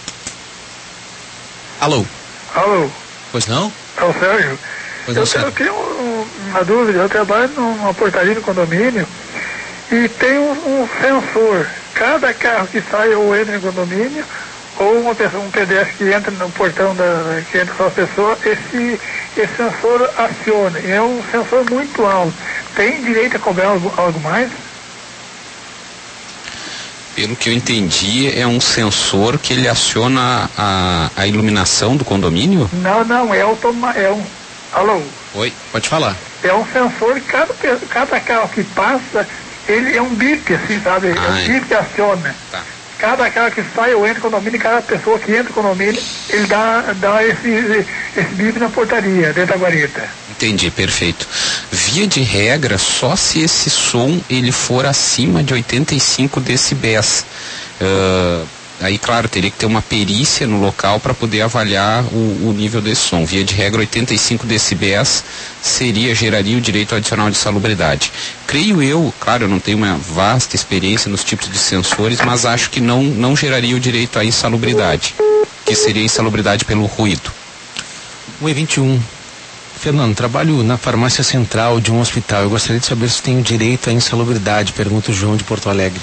Alô? Alô? Pois não? É o Sérgio. Pois não, eu, Sérgio. eu tenho um, uma dúvida, eu trabalho numa portaria no condomínio e tem um, um sensor. Cada carro que sai ou entra no condomínio, ou uma pessoa, um pedestre que entra no portão da, que entra com a pessoa, esse, esse sensor aciona. E é um sensor muito alto. Tem direito a cobrar algo, algo mais? Pelo que eu entendi, é um sensor que ele aciona a, a iluminação do condomínio? Não, não, é automático. É um... Alô? Oi, pode falar. É um sensor, cada, cada carro que passa, ele é um bip, assim, sabe? Ah, é um é. bip que aciona. Tá. Cada carro que sai ou entra no condomínio, cada pessoa que entra no condomínio, ele dá, dá esse, esse bip na portaria, dentro da guarita. Entendi, perfeito. Via de regra, só se esse som ele for acima de oitenta e cinco decibéis. Uh, aí, claro, teria que ter uma perícia no local para poder avaliar o, o nível desse som. Via de regra, oitenta e cinco decibéis seria, geraria o direito adicional de insalubridade. Creio eu, claro, eu não tenho uma vasta experiência nos tipos de sensores, mas acho que não, não geraria o direito à insalubridade, que seria insalubridade pelo ruído. um e vinte e um. Fernando, trabalho na farmácia central de um hospital. Eu gostaria de saber se tenho direito à insalubridade, pergunta o João de Porto Alegre.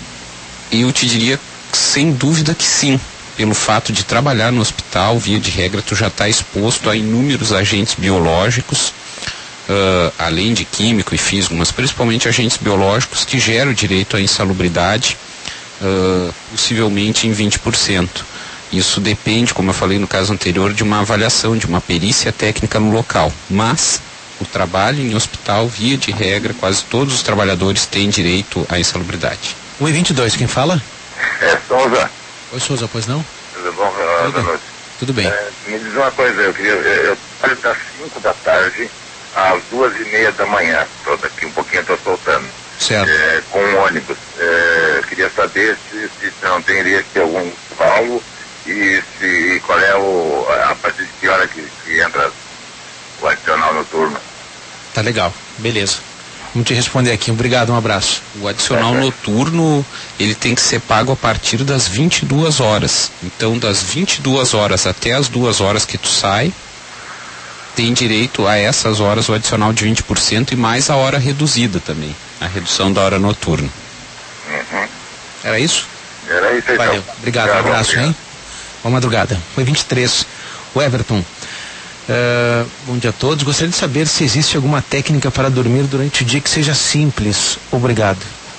Eu te diria, sem dúvida que sim. Pelo fato de trabalhar no hospital, via de regra, tu já está exposto a inúmeros agentes biológicos, uh, além de químico e físico, mas principalmente agentes biológicos que geram o direito à insalubridade, uh, possivelmente em vinte por cento. Isso depende, como eu falei no caso anterior, de uma avaliação, de uma perícia técnica no local. Mas o trabalho em hospital, via de regra, quase todos os trabalhadores têm direito à insalubridade. um e vinte e dois, quem fala? É, Souza. Oi, Souza, pois não? Tudo bom? Boa Tudo, noite. Tudo bem. É, me diz uma coisa, eu queria, eu trabalho das cinco da tarde às duas e meia da manhã. Tô daqui um pouquinho, estou soltando. Certo. É, com um ônibus. É, eu queria saber se, se não teria que ter algum calo e se qual é o. A partir de que hora que, que entra o adicional noturno. Tá legal, beleza. Vamos te responder aqui, obrigado, um abraço. O adicional noturno, ele tem que ser pago a partir das vinte e duas horas. Então, das vinte e duas horas até as duas horas que tu sai, tem direito a essas horas o adicional de vinte por cento e mais a hora reduzida também, a redução da hora noturna. Uhum. Era isso? Era isso aí. Valeu, Então. obrigado, um Obrigado, abraço, obrigado. hein? Boa madrugada. Foi vinte e três. O Everton. Uh, bom dia a todos. Gostaria de saber se existe alguma técnica para dormir durante o dia que seja simples. Obrigado.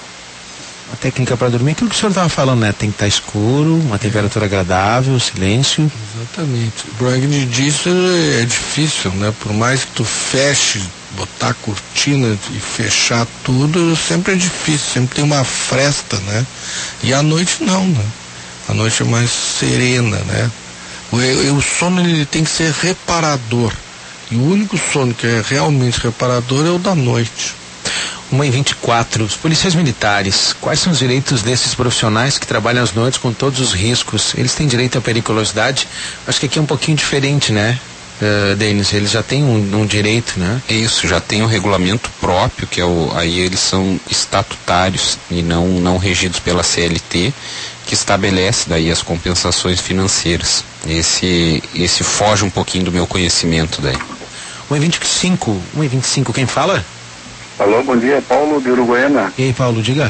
Uma técnica para dormir, aquilo que o senhor estava falando, né? Tem que estar escuro, uma temperatura agradável, silêncio. Exatamente. Branco disso é difícil, né? Por mais que tu feche, botar a cortina e fechar tudo, sempre é difícil, sempre tem uma fresta, né? E à noite não, né? A noite é mais serena, né? O, o sono ele tem que ser reparador. E o único sono que é realmente reparador é o da noite. uma e vinte e quatro. Os policiais militares, quais são os direitos desses profissionais que trabalham às noites com todos os riscos? Eles têm direito à periculosidade? Acho que aqui é um pouquinho diferente, né, uh, Denis? Eles já têm um, um direito, né? É isso, já tem o regulamento próprio, que é o, aí eles são estatutários e não, não regidos pela C L T, que estabelece daí as compensações financeiras. Esse, esse foge um pouquinho do meu conhecimento daí. uma e vinte e cinco, uma e vinte e cinco, quem fala? Alô, bom dia, Paulo de Uruguaiana. E aí, Paulo, diga.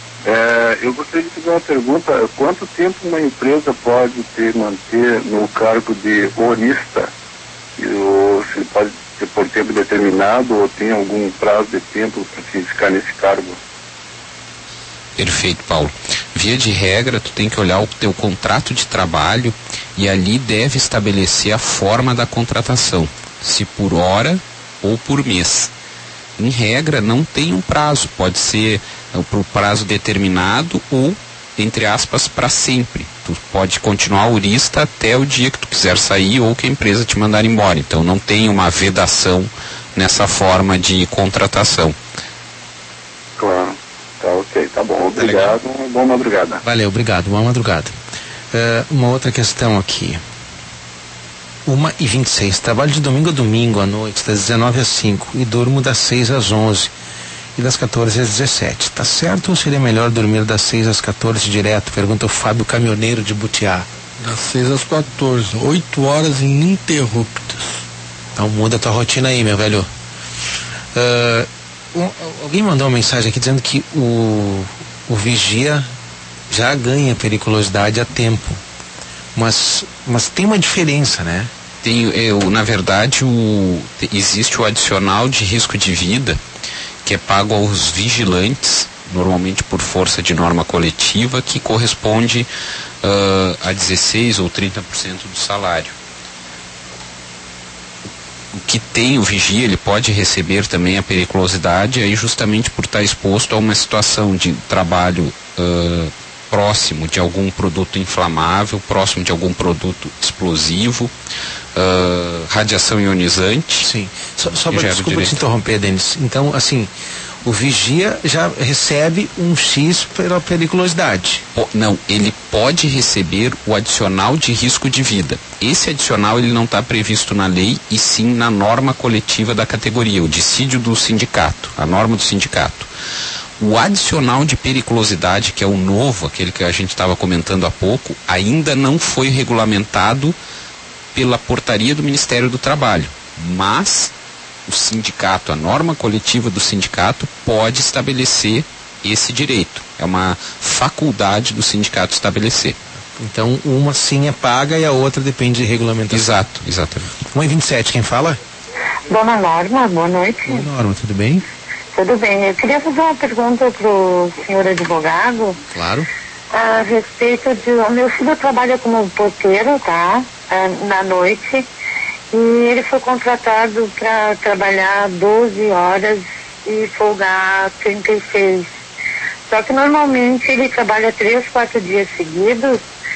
É, eu gostaria de fazer uma pergunta. Quanto tempo uma empresa pode te manter no cargo de honista? Ou se pode ser por tempo determinado ou tem algum prazo de tempo para ficar nesse cargo? Perfeito, Paulo. Via de regra, tu tem que olhar o teu contrato de trabalho e ali deve estabelecer a forma da contratação, se por hora ou por mês. Em regra, não tem um prazo, pode ser por prazo determinado ou, entre aspas, para sempre. Tu pode continuar urista até o dia que tu quiser sair ou que a empresa te mandar embora. Então não tem uma vedação nessa forma de contratação. Claro. Tá ok, tá bom. Obrigado, tá boa madrugada. Valeu, obrigado, boa madrugada. Uh, uma outra questão aqui. uma e vinte e seis. Trabalho de domingo a domingo à noite, das dezenove às cinco, e durmo das seis às onze e das quatorze às dezessete. Tá certo ou seria melhor dormir das seis às quatorze direto? Pergunta o Fábio Caminhoneiro de Butiá. Das seis às quatorze, oito horas ininterruptas. Então muda a tua rotina aí, meu velho. Uh, um, alguém mandou uma mensagem aqui dizendo que o, o vigia já ganha periculosidade a tempo. Mas, mas tem uma diferença, né? Tem, eu, na verdade, o, existe o adicional de risco de vida que é pago aos vigilantes, normalmente por força de norma coletiva, que corresponde uh, a dezesseis ou trinta por cento do salário. O que tem o vigia, ele pode receber também a periculosidade, aí justamente por estar exposto a uma situação de trabalho uh, próximo de algum produto inflamável, próximo de algum produto explosivo, uh, radiação ionizante. Sim. Só, só pra, desculpa te interromper, Denis. Então, assim, o vigia já recebe um X pela periculosidade. Oh, não, ele pode receber o adicional de risco de vida. Esse adicional ele não está previsto na lei e sim na norma coletiva da categoria, o dissídio do sindicato, a norma do sindicato. O adicional de periculosidade, que é o novo, aquele que a gente estava comentando há pouco, ainda não foi regulamentado pela portaria do Ministério do Trabalho. Mas o sindicato, a norma coletiva do sindicato, pode estabelecer esse direito. É uma faculdade do sindicato estabelecer. Então, uma sim é paga e a outra depende de regulamentação. Exato, exatamente. uma e vinte e sete, quem fala? Dona Norma, boa noite. Oi, Norma, tudo bem? Tudo bem. Eu queria fazer uma pergunta para o senhor advogado. Claro. A respeito de... O meu filho trabalha como porteiro, tá? Na noite. E ele foi contratado para trabalhar doze horas e folgar trinta e seis. Só que normalmente ele trabalha três, quatro dias seguidos.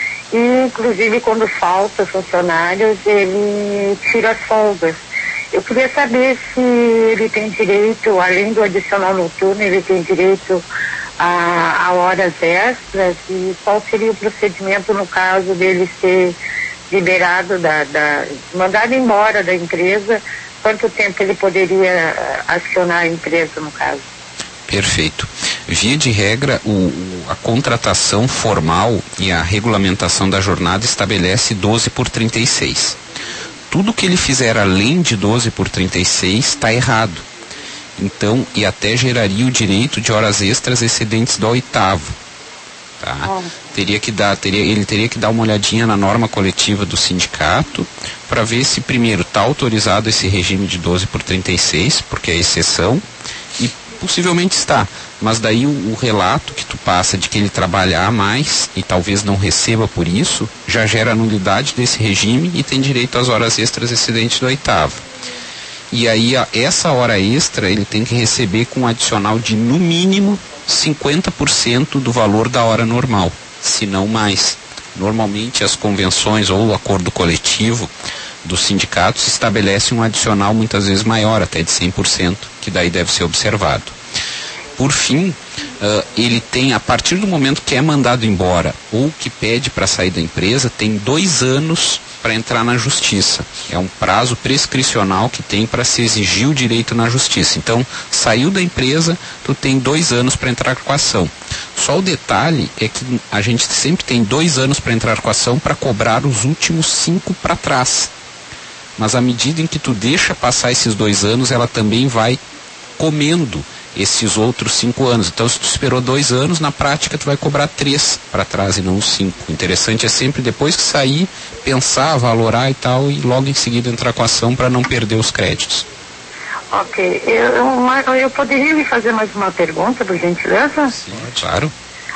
E inclusive quando falta funcionários, ele tira as folgas. Eu queria saber se ele tem direito, além do adicional noturno, ele tem direito a, a horas extras e qual seria o procedimento no caso dele ser liberado, da, da, mandado embora da empresa, quanto tempo ele poderia acionar a empresa no caso? Perfeito. Via de regra, o, o, a contratação formal e a regulamentação da jornada estabelece doze por trinta e seis. Tudo que ele fizer além de doze por trinta e seis está errado. Então, e até geraria o direito de horas extras excedentes do oitavo. Tá? Oh. Teria que dar, teria, ele teria que dar uma olhadinha na norma coletiva do sindicato para ver se primeiro está autorizado esse regime de doze por trinta e seis, porque é exceção, e possivelmente está. Mas daí o, o relato que tu passa de que ele trabalha a mais e talvez não receba por isso, já gera nulidade desse regime e tem direito às horas extras excedentes do oitavo. E aí a, essa hora extra ele tem que receber com um adicional de no mínimo cinquenta por cento do valor da hora normal, se não mais. Normalmente as convenções ou o acordo coletivo dos sindicatos estabelecem um adicional muitas vezes maior, até de cem por cento, que daí deve ser observado. Por fim, uh, ele tem, a partir do momento que é mandado embora ou que pede para sair da empresa, tem dois anos para entrar na justiça. É um prazo prescricional que tem para se exigir o direito na justiça. Então, saiu da empresa, tu tem dois anos para entrar com a ação. Só o detalhe é que a gente sempre tem dois anos para entrar com a ação para cobrar os últimos cinco para trás. Mas à medida em que tu deixa passar esses dois anos, ela também vai comendo esses outros cinco anos. Então, se tu esperou dois anos, na prática tu vai cobrar três para trás e não cinco. O interessante é sempre, depois que sair, pensar, valorar e tal, e logo em seguida entrar com a ação para não perder os créditos. Ok. Eu, eu poderia lhe fazer mais uma pergunta, por gentileza? Sim, claro.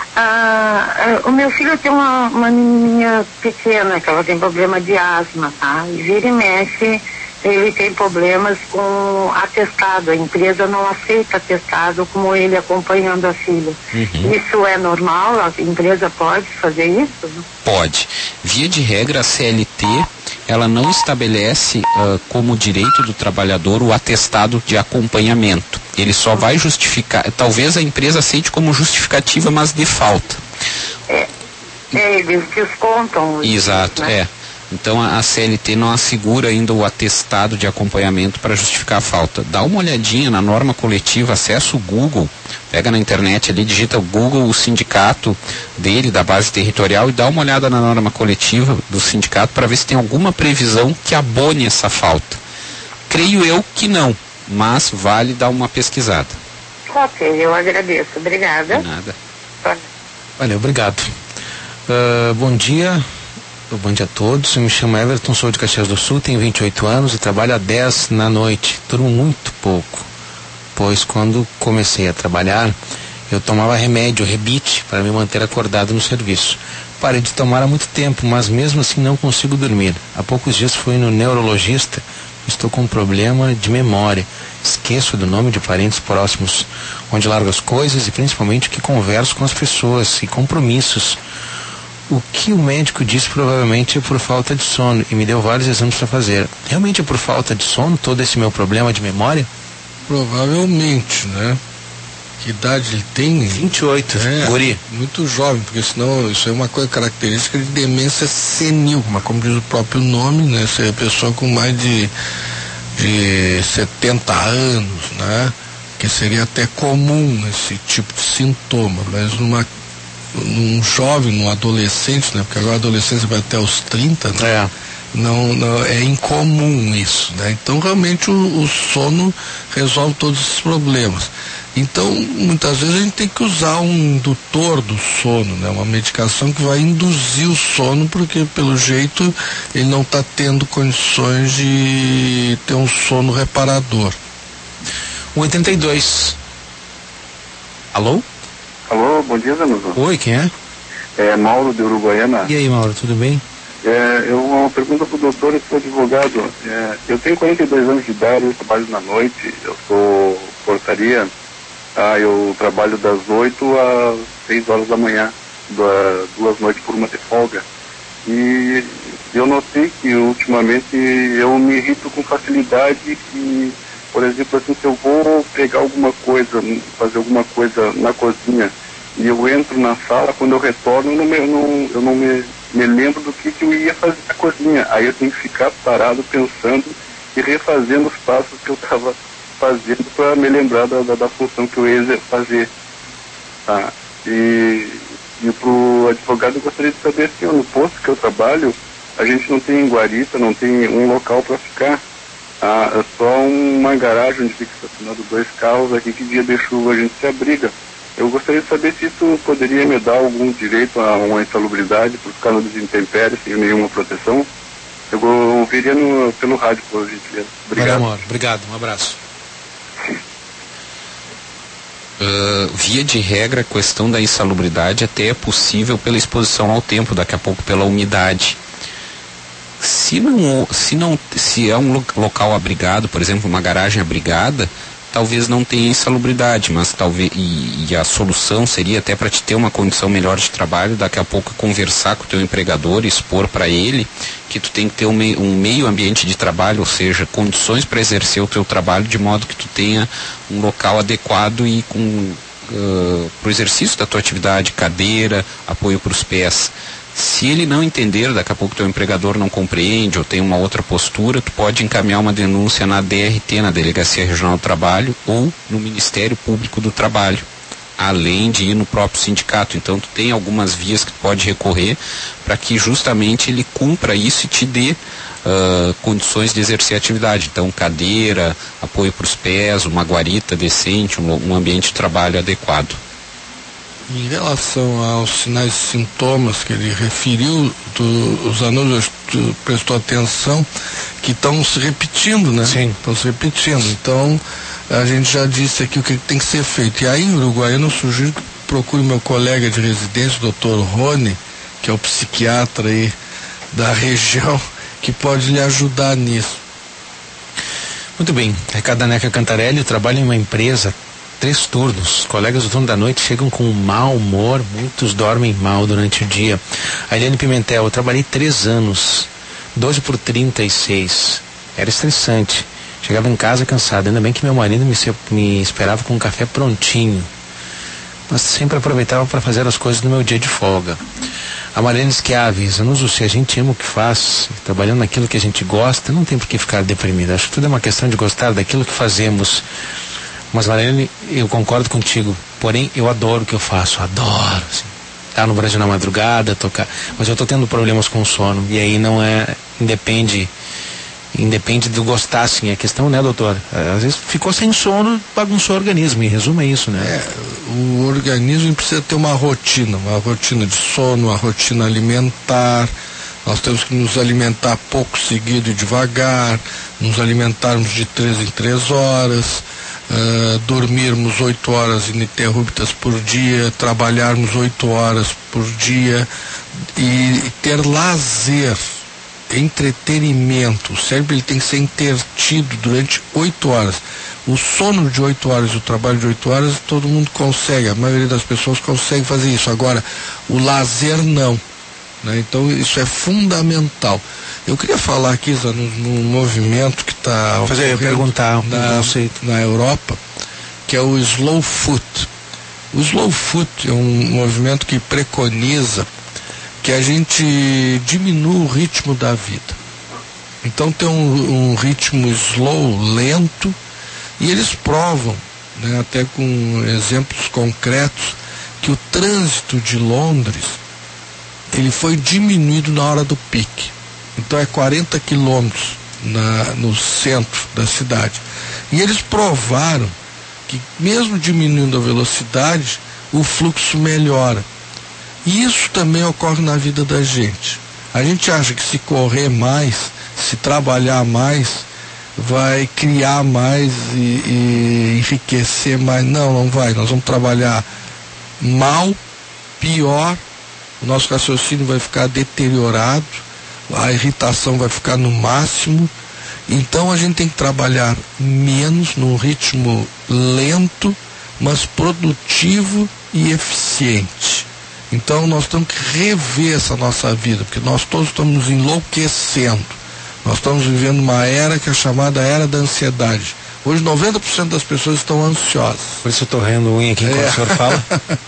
Ah, o meu filho tem uma, uma menininha pequena, que ela tem problema de asma, tá? E vira e mexe, ele tem problemas com atestado. A empresa não aceita atestado como ele acompanhando a filha. Uhum. Isso é normal? A empresa pode fazer isso? Pode. Via de regra, a C L T, ela não estabelece uh, como direito do trabalhador o atestado de acompanhamento. Ele só vai justificar, talvez a empresa aceite como justificativa, mas de falta. É, é eles descontam. Exato, né? É. Então a, a C L T não assegura ainda o atestado de acompanhamento para justificar a falta. Dá uma olhadinha na norma coletiva, acessa o Google, pega na internet ali, digita o Google, o sindicato dele, da base territorial, e dá uma olhada na norma coletiva do sindicato para ver se tem alguma previsão que abone essa falta. Creio eu que não, mas vale dar uma pesquisada. Ok, eu agradeço. Obrigada. De nada. Valeu, obrigado. Uh, bom dia. Bom dia a todos, eu me chamo Everton, sou de Caxias do Sul, tenho vinte e oito anos e trabalho há dez na noite. Durmo muito pouco, pois quando comecei a trabalhar, eu tomava remédio, rebite, para me manter acordado no serviço. Parei de tomar há muito tempo, mas mesmo assim não consigo dormir. Há poucos dias fui no neurologista, estou com um problema de memória. Esqueço do nome de parentes próximos, onde largo as coisas e principalmente que converso com as pessoas e compromissos. O que o médico disse provavelmente é por falta de sono e me deu vários exames para fazer. Realmente é por falta de sono todo esse meu problema de memória? Provavelmente, né? Que idade ele tem? vinte e oito, é, guri. Muito jovem, porque senão isso é uma coisa característica de demência senil, mas como diz o próprio nome, né? Se é pessoa com mais de, de setenta anos, né? Que seria até comum esse tipo de sintoma, mas numa num jovem, num adolescente, né? Porque agora a adolescência vai até os trinta, né? É. Não, não, é incomum isso, né? Então realmente o, o sono resolve todos esses problemas. Então muitas vezes a gente tem que usar um indutor do sono, né? Uma medicação que vai induzir o sono, porque pelo jeito ele não está tendo condições de ter um sono reparador. oitenta e dois. Alô? Alô, bom dia, Zanuzzo. Oi, quem é? É Mauro de Uruguaiana. E aí, Mauro, tudo bem? É, eu uma pergunta para o doutor, eu sou advogado. É, eu tenho quarenta e dois anos de idade, eu trabalho na noite, eu sou portaria. Ah, eu trabalho das oito às seis horas da manhã, duas noites por uma de folga. E eu notei que ultimamente eu me irrito com facilidade e, por exemplo, assim, se eu vou pegar alguma coisa, fazer alguma coisa na cozinha e eu entro na sala, quando eu retorno, eu não me, eu não, eu não me, me lembro do que, que eu ia fazer na cozinha. Aí eu tenho que ficar parado pensando e refazendo os passos que eu estava fazendo para me lembrar da, da, da função que eu ia fazer. Tá? E, e para o advogado eu gostaria de saber se no posto que eu trabalho, a gente não tem guarita, não tem um local para ficar. Ah, é só uma garagem onde fica estacionado dois carros aqui que dia de chuva a gente se abriga. Eu gostaria de saber se isso poderia me dar algum direito a uma insalubridade por ficar no desintemperie sem nenhuma proteção. Eu ouviria no, pelo rádio, por gentileza. Obrigado. Valeu, amor. Obrigado, um abraço. Uh, via de regra, a questão da insalubridade até é possível pela exposição ao tempo, daqui a pouco pela umidade. Se não, se não, se é um local abrigado, por exemplo, uma garagem abrigada, talvez não tenha insalubridade, mas talvez, e, e a solução seria até para te ter uma condição melhor de trabalho, daqui a pouco conversar com o teu empregador, expor para ele que tu tem que ter um meio, um meio ambiente de trabalho, ou seja, condições para exercer o teu trabalho de modo que tu tenha um local adequado e com uh, para o exercício da tua atividade, cadeira, apoio para os pés. Se ele não entender, daqui a pouco teu empregador não compreende ou tem uma outra postura, tu pode encaminhar uma denúncia na D R T, na Delegacia Regional do Trabalho, ou no Ministério Público do Trabalho. além de ir no próprio sindicato. Então tu tem algumas vias que tu pode recorrer para que justamente ele cumpra isso e te dê uh, condições de exercer a atividade. Então cadeira, apoio para os pés, uma guarita decente, um, um ambiente de trabalho adequado. Em relação aos sinais e sintomas que ele referiu, tu, os alunos, tu prestou atenção que estão se repetindo, né? Sim. Estão se repetindo. Então, a gente já disse aqui o que tem que ser feito. E aí, em Uruguaiana, eu sugiro que procure meu colega de residência, o doutor Rony, que é o psiquiatra aí da região, que pode lhe ajudar nisso. Muito bem. Recado da Neca Cantarelli, eu trabalho em uma empresa, três turnos. Os colegas do turno da noite chegam com mau humor, muitos dormem mal durante o dia. A Eliane Pimentel, eu trabalhei três anos, doze por trinta e seis. Era estressante. Chegava em casa cansado, ainda bem que meu marido me, me esperava com um café prontinho. Mas sempre aproveitava para fazer as coisas no meu dia de folga. A Marlene Schiavi, Zanuso, se a gente ama o que faz, trabalhando naquilo que a gente gosta, não tem por que ficar deprimido. Acho que tudo é uma questão de gostar daquilo que fazemos. Mas, Marlene, eu concordo contigo, porém eu adoro o que eu faço, adoro, assim, estar no Brasil na madrugada, tocar, mas eu estou tendo problemas com o sono, e aí não é, independe, independe do gostar, assim, é questão, né, doutor? Às vezes ficou sem sono, bagunçou o organismo, em resumo é isso, né? É, o organismo precisa ter uma rotina, uma rotina de sono, uma rotina alimentar. Nós temos que nos alimentar pouco seguido e devagar, nos alimentarmos de três em três horas, uh, dormirmos oito horas ininterruptas por dia, trabalharmos oito horas por dia e, e ter lazer, entretenimento. O cérebro ele tem que ser intertido durante oito horas. O sono de oito horas e o trabalho de oito horas todo mundo consegue, a maioria das pessoas consegue fazer isso. Agora, o lazer não. Né? Então isso é fundamental. Eu queria falar aqui num movimento que está fazer perguntar na, conceito. na Europa, que é o Slow Food. O Slow Food é um movimento que preconiza que a gente diminua o ritmo da vida. Então tem um, um ritmo slow, lento, e eles provam, né, até com exemplos concretos, que o trânsito de Londres ele foi diminuído na hora do pique. Então é quarenta quilômetros na, no centro da cidade. E eles provaram que mesmo diminuindo a velocidade, o fluxo melhora. E isso também ocorre na vida da gente. A gente acha que se correr mais, se trabalhar mais, vai criar mais e, e enriquecer mais. Não, não vai. Nós vamos trabalhar mal, pior, o nosso raciocínio vai ficar deteriorado, a irritação vai ficar no máximo. Então a gente tem que trabalhar menos, num ritmo lento, mas produtivo e eficiente. Então nós temos que rever essa nossa vida, porque nós todos estamos nos enlouquecendo. Nós estamos vivendo uma era que é chamada era da ansiedade. Hoje noventa por cento das pessoas estão ansiosas. Por isso eu estou roendo unha aqui enquanto é. o senhor fala.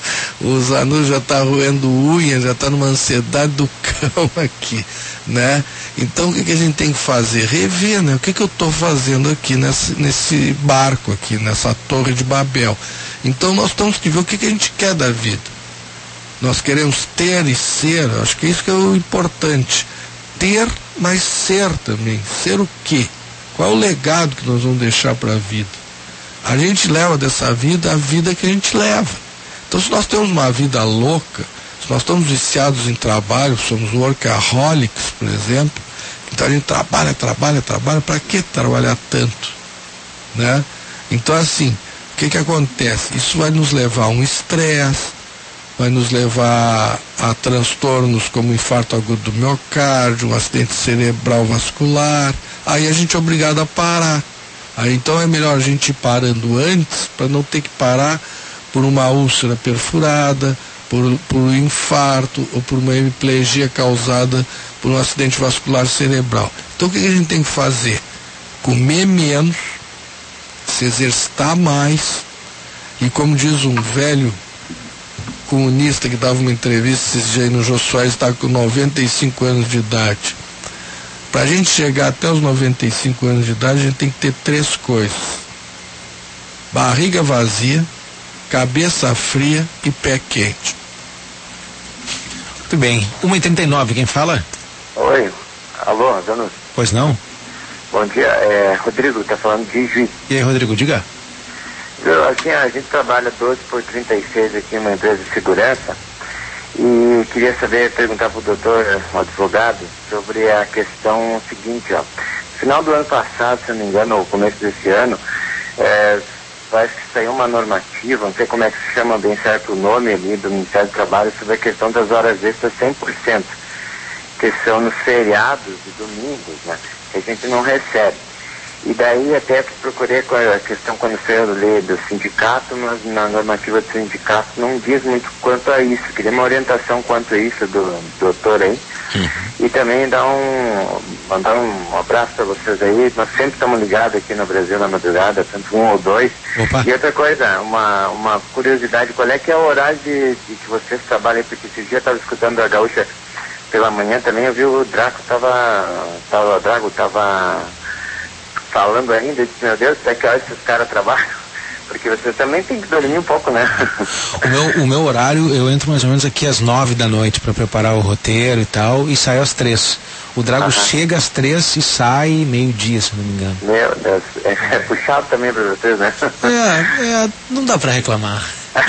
O Zanu já está roendo unha, já está numa ansiedade do cão aqui, né? Então o que, que a gente tem que fazer? Rever, né? O que, que eu estou fazendo aqui nesse, nesse barco aqui, nessa torre de Babel. Então nós temos que ver o que, que a gente quer da vida. Nós queremos ter e ser, acho que isso que é o importante. Ter, mas ser também. Ser o quê? Qual é o legado que nós vamos deixar para a vida? A gente leva dessa vida a vida que a gente leva. Então se nós temos uma vida louca, se nós estamos viciados em trabalho, somos workaholics, por exemplo, então a gente trabalha, trabalha, trabalha, para que trabalhar tanto? Né? Então assim, o que que acontece? Isso vai nos levar a um estresse, vai nos levar a transtornos como infarto agudo do miocárdio, um acidente cerebral vascular. Aí a gente é obrigado a parar. Aí então é melhor a gente ir parando antes, para não ter que parar por uma úlcera perfurada, por, por um infarto ou por uma hemiplegia causada por um acidente vascular cerebral. Então o que a gente tem que fazer? Comer menos, se exercitar mais, e como diz um velho comunista que dava uma entrevista esses dias aí no Jô Soares, está com noventa e cinco anos de idade. Para a gente chegar até os noventa e cinco anos de idade, a gente tem que ter três coisas: barriga vazia, cabeça fria e pé quente. Muito bem. uma e trinta e nove, quem fala? Oi, alô, dona. Pois não? Bom dia, é Rodrigo, tá falando de Juiz. E aí, Rodrigo, diga. Eu, assim, a gente trabalha doze por trinta e seis aqui numa empresa de segurança e queria saber, perguntar pro doutor, um advogado, sobre a questão seguinte, ó. No final do ano passado, se não me engano, ou começo desse ano, é, parece que saiu uma normativa, não sei como é que se chama bem certo o nome ali do Ministério do Trabalho, sobre a questão das horas extras cem por cento, que são nos feriados e domingos, né, que a gente não recebe. E daí até procurei com a questão quando saiu a lei do sindicato, mas na normativa do sindicato não diz muito quanto a isso. Queria uma orientação quanto a isso do doutor aí. Uhum. E também dar um, mandar um abraço para vocês aí. Nós sempre estamos ligados aqui no Brasil na madrugada, tanto um ou dois. Opa. E outra coisa, uma, uma curiosidade, qual é que é o horário de, de que vocês trabalham aí? Porque esse dia eu estava escutando a Gaúcha pela manhã também, eu vi o Draco tava, tava, o Drago tava falando ainda, eu disse, meu Deus, até que horas esses caras trabalham? Porque você também tem que dormir um pouco, né? O meu, o meu horário, eu entro mais ou menos aqui às nove da noite para preparar o roteiro e tal, e saio às três. O Drago uh-huh. chega às três e sai meio-dia, se não me engano. Meu Deus, é, é puxado também para vocês, né? É, é, não dá para reclamar.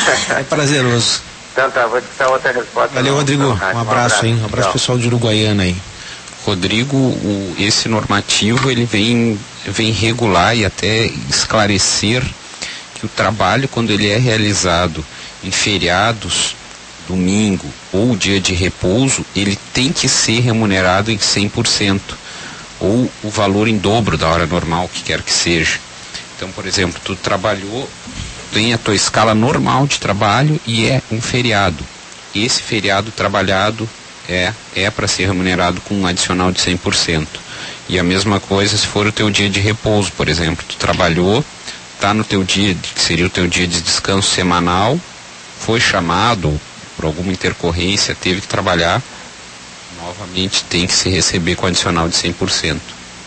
É prazeroso. Então tá, vou te dar outra resposta. Valeu, Rodrigo. Um abraço, um abraço, hein? Um abraço Tchau. Pessoal de Uruguaiana aí. Rodrigo, o, esse normativo ele vem, vem regular e até esclarecer que o trabalho, quando ele é realizado em feriados, domingo ou dia de repouso, ele tem que ser remunerado em cem por cento ou o valor em dobro da hora normal, que quer que seja. Então, por exemplo, tu trabalhou, tem a tua escala normal de trabalho e é um feriado. Esse feriado trabalhado é, é para ser remunerado com um adicional de cem por cento. E a mesma coisa se for o teu dia de repouso, por exemplo. Tu trabalhou, está no teu dia, que seria o teu dia de descanso semanal, foi chamado por alguma intercorrência, teve que trabalhar, novamente tem que se receber com adicional de cem por cento.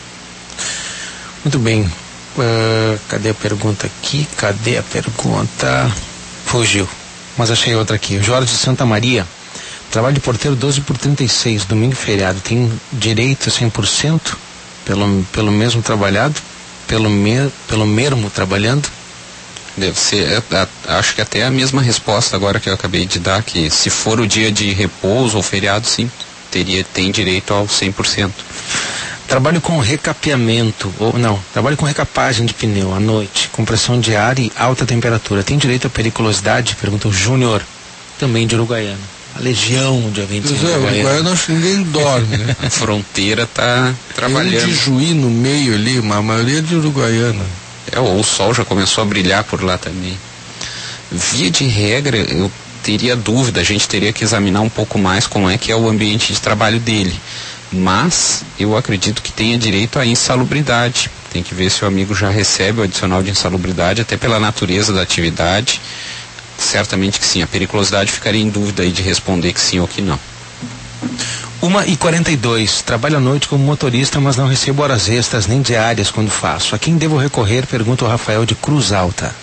Muito bem. Uh, cadê a pergunta aqui? Cadê a pergunta? Fugiu. Mas achei outra aqui. Jorge de Santa Maria. Trabalho de porteiro doze por trinta e seis, domingo e feriado. Tem direito a cem por cento pelo, pelo mesmo trabalhado? Pelo, me, pelo mesmo trabalhando? Deve ser, é, é, acho que até a mesma resposta agora que eu acabei de dar, que se for o dia de repouso ou feriado, sim, teria, tem direito ao cem por cento. Trabalho com recapeamento, ou não, trabalho com recapagem de pneu à noite, com pressão de ar e alta temperatura. Tem direito à periculosidade? Pergunta o Júnior, também de Uruguaiana. A legião de ouvintes em Uruguaiana. Uruguaiana acho que ninguém dorme, né? A fronteira tá trabalhando. Tem um de Juí no meio ali, mas a maioria é de Uruguaiana. É, ou o sol já começou a brilhar por lá também. Via de regra, eu teria dúvida, a gente teria que examinar um pouco mais como é que é o ambiente de trabalho dele. Mas eu acredito que tenha direito à insalubridade. Tem que ver se o amigo já recebe o adicional de insalubridade, até pela natureza da atividade. Certamente que sim. A periculosidade ficaria em dúvida aí de responder que sim ou que não. uma e quarenta e dois. Trabalho à noite como motorista, mas não recebo horas extras nem diárias quando faço. A quem devo recorrer? Pergunta o Rafael de Cruz Alta.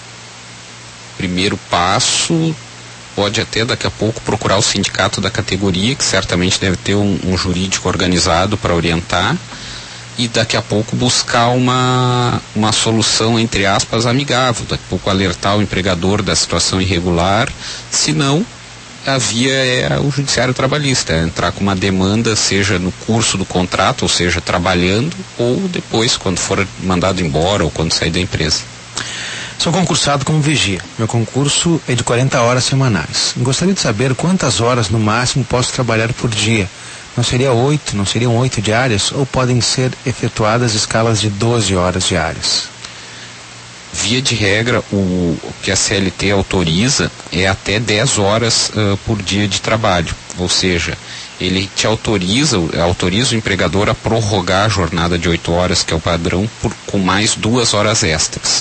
Primeiro passo, pode até daqui a pouco procurar o sindicato da categoria, que certamente deve ter um, um jurídico organizado para orientar, e daqui a pouco buscar uma, uma solução, entre aspas, amigável. Daqui a pouco alertar o empregador da situação irregular, se não, a via é o judiciário trabalhista, é entrar com uma demanda, seja no curso do contrato, ou seja, trabalhando, ou depois, quando for mandado embora, ou quando sair da empresa. Sou concursado como vigia. Meu concurso é de quarenta horas semanais. Gostaria de saber quantas horas no máximo posso trabalhar por dia. Não seria oito, não seriam oito diárias, ou podem ser efetuadas escalas de doze horas diárias? Via de regra, o, o que a C L T autoriza é até dez horas uh, por dia de trabalho. Ou seja, ele te autoriza, autoriza o empregador a prorrogar a jornada de oito horas, que é o padrão, por, com mais duas horas extras.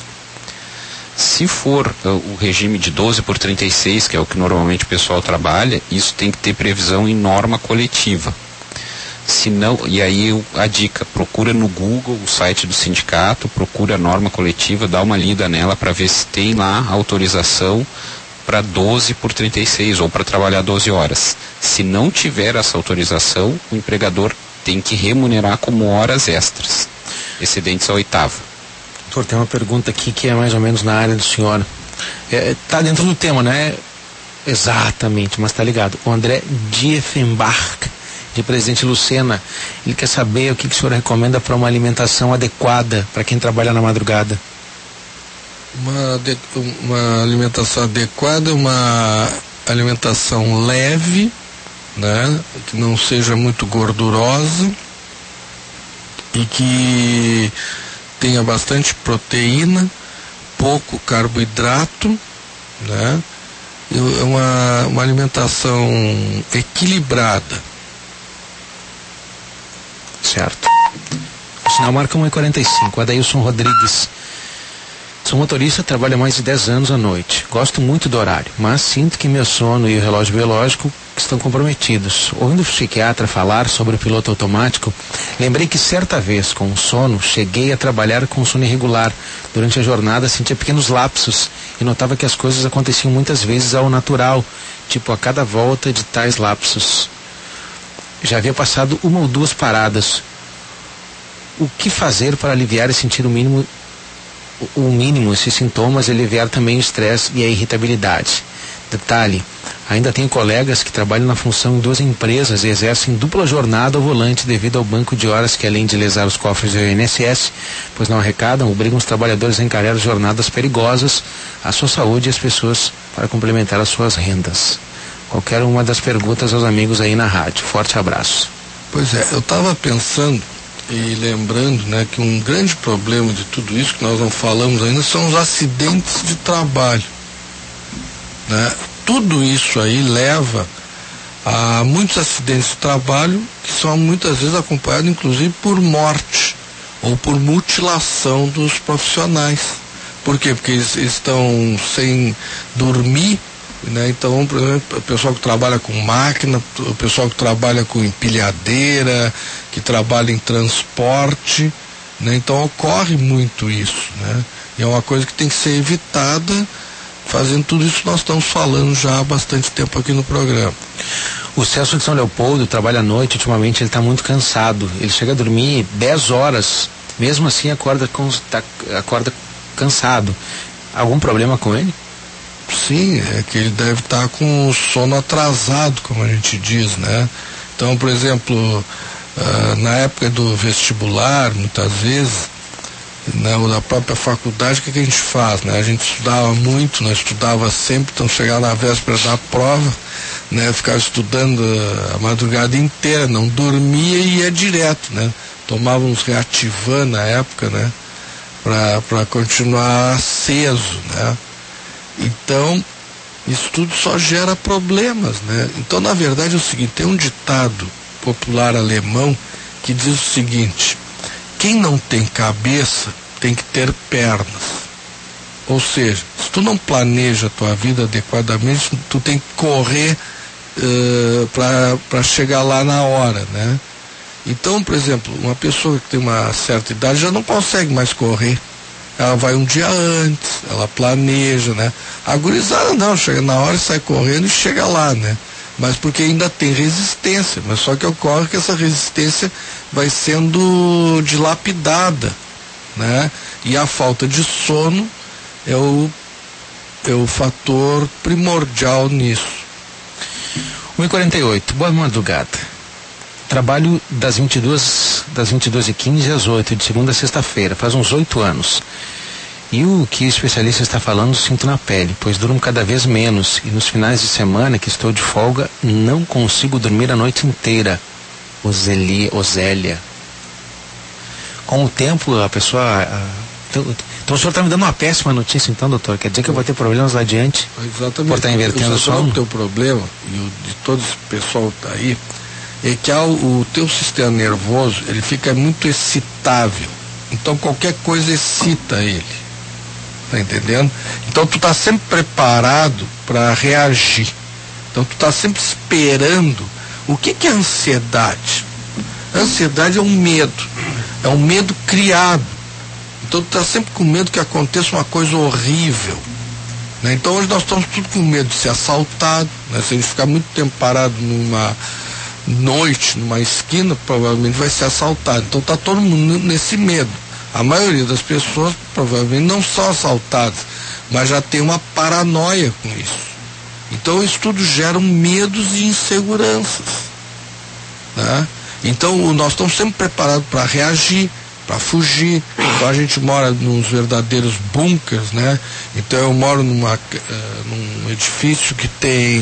Se for uh, o regime de doze por trinta e seis, que é o que normalmente o pessoal trabalha, isso tem que ter previsão em norma coletiva. Se não, e aí a dica, procura no Google o site do sindicato, procura a norma coletiva, dá uma lida nela para ver se tem lá autorização para doze por trinta e seis ou para trabalhar doze horas. Se não tiver essa autorização, o empregador tem que remunerar como horas extras, excedentes a oitava. Doutor, tem uma pergunta aqui que é mais ou menos na área do senhor. Está é, dentro do tema, não é exatamente, mas está ligado. O André Diefenbach, de Presidente Lucena, ele quer saber o que, que o senhor recomenda para uma alimentação adequada para quem trabalha na madrugada. Uma, uma alimentação adequada, uma alimentação leve, né, que não seja muito gordurosa e que tenha bastante proteína, pouco carboidrato, né, e uma, uma alimentação equilibrada. Certo. O sinal marca um e quarenta e cinco. Adailson Rodrigues. Sou motorista, trabalho há mais de dez anos à noite. Gosto muito do horário, mas sinto que meu sono e o relógio biológico estão comprometidos. Ouvindo o psiquiatra falar sobre o piloto automático, lembrei que certa vez, com o sono, cheguei a trabalhar com sono irregular. Durante a jornada sentia pequenos lapsos e notava que as coisas aconteciam muitas vezes ao natural, tipo a cada volta de tais lapsos. Já havia passado uma ou duas paradas. O que fazer para aliviar e sentir o mínimo o mínimo esses sintomas e aliviar também o estresse e a irritabilidade? Detalhe, ainda tenho colegas que trabalham na função em duas empresas e exercem dupla jornada ao volante devido ao banco de horas que, além de lesar os cofres do I N S S, pois não arrecadam, obrigam os trabalhadores a encarar jornadas perigosas à sua saúde e às pessoas para complementar as suas rendas. Qualquer uma das perguntas aos amigos aí na rádio. Forte abraço. Pois é, eu estava pensando e lembrando, né, que um grande problema de tudo isso que nós não falamos ainda são os acidentes de trabalho, né? Tudo isso aí leva a muitos acidentes de trabalho que são muitas vezes acompanhados inclusive por morte ou por mutilação dos profissionais. Por quê? Porque eles estão sem dormir, né? Então, por exemplo, o pessoal que trabalha com máquina, o pessoal que trabalha com empilhadeira, que trabalha em transporte, né? Então ocorre muito isso, né? E é uma coisa que tem que ser evitada. Fazendo tudo isso nós estamos falando já há bastante tempo aqui no programa. O Celso de São Leopoldo trabalha à noite, ultimamente ele está muito cansado. Ele chega a dormir dez horas, mesmo assim acorda, com, tá, acorda cansado. Algum problema com ele? Sim, é que ele deve estar tá com o sono atrasado, como a gente diz, né? Então, por exemplo, uh, na época do vestibular, muitas vezes, né, ou da própria faculdade, o que, que a gente faz, né? A gente estudava muito, nós estudava sempre, então chegava na véspera da prova, né, ficava estudando a madrugada inteira, não dormia e ia direto, né? Tomava uns Reativan na época, né, para continuar aceso, né? Então, isso tudo só gera problemas, né? Então, na verdade, é o seguinte, tem um ditado popular alemão que diz o seguinte: quem não tem cabeça tem que ter pernas. Ou seja, se tu não planeja a tua vida adequadamente, tu tem que correr uh, para chegar lá na hora, né? Então, por exemplo, uma pessoa que tem uma certa idade já não consegue mais correr. Ela vai um dia antes, ela planeja, né? A gurizada não, chega na hora e sai correndo e chega lá, né? Mas porque ainda tem resistência, mas só que ocorre que essa resistência vai sendo dilapidada, né? E a falta de sono é o, é o fator primordial nisso. um e quarenta e oito, boa madrugada. Trabalho das vinte e duas, das vinte e duas e quinze às oito, de segunda a sexta-feira, faz uns oito anos. E o que o especialista está falando sinto na pele, pois durmo cada vez menos e nos finais de semana que estou de folga não consigo dormir a noite inteira. Ozelia, Osélia. Com o tempo a pessoa... A, então, então o senhor está me dando uma péssima notícia então, doutor? Quer dizer que eu vou ter problemas lá adiante? Exatamente. Por estar invertendo o sono? O teu problema, e o de todo esse pessoal que está aí, é que ao, o teu sistema nervoso, ele fica muito excitável. Então qualquer coisa excita ele. Tá entendendo? Então tu tá sempre preparado para reagir. Então tu tá sempre esperando. O que que é ansiedade? A ansiedade é um medo, é um medo criado. Então tu está sempre com medo que aconteça uma coisa horrível, né? Então hoje nós estamos tudo com medo de ser assaltado, né? Se a gente ficar muito tempo parado numa noite, numa esquina, provavelmente vai ser assaltado. Então está todo mundo nesse medo. A maioria das pessoas provavelmente não são assaltadas, mas já tem uma paranoia com isso. Então isso tudo gera medos e inseguranças, né? Então nós estamos sempre preparados para reagir, para fugir. Então a gente mora nos verdadeiros bunkers, né? Então eu moro numa, uh, num edifício que tem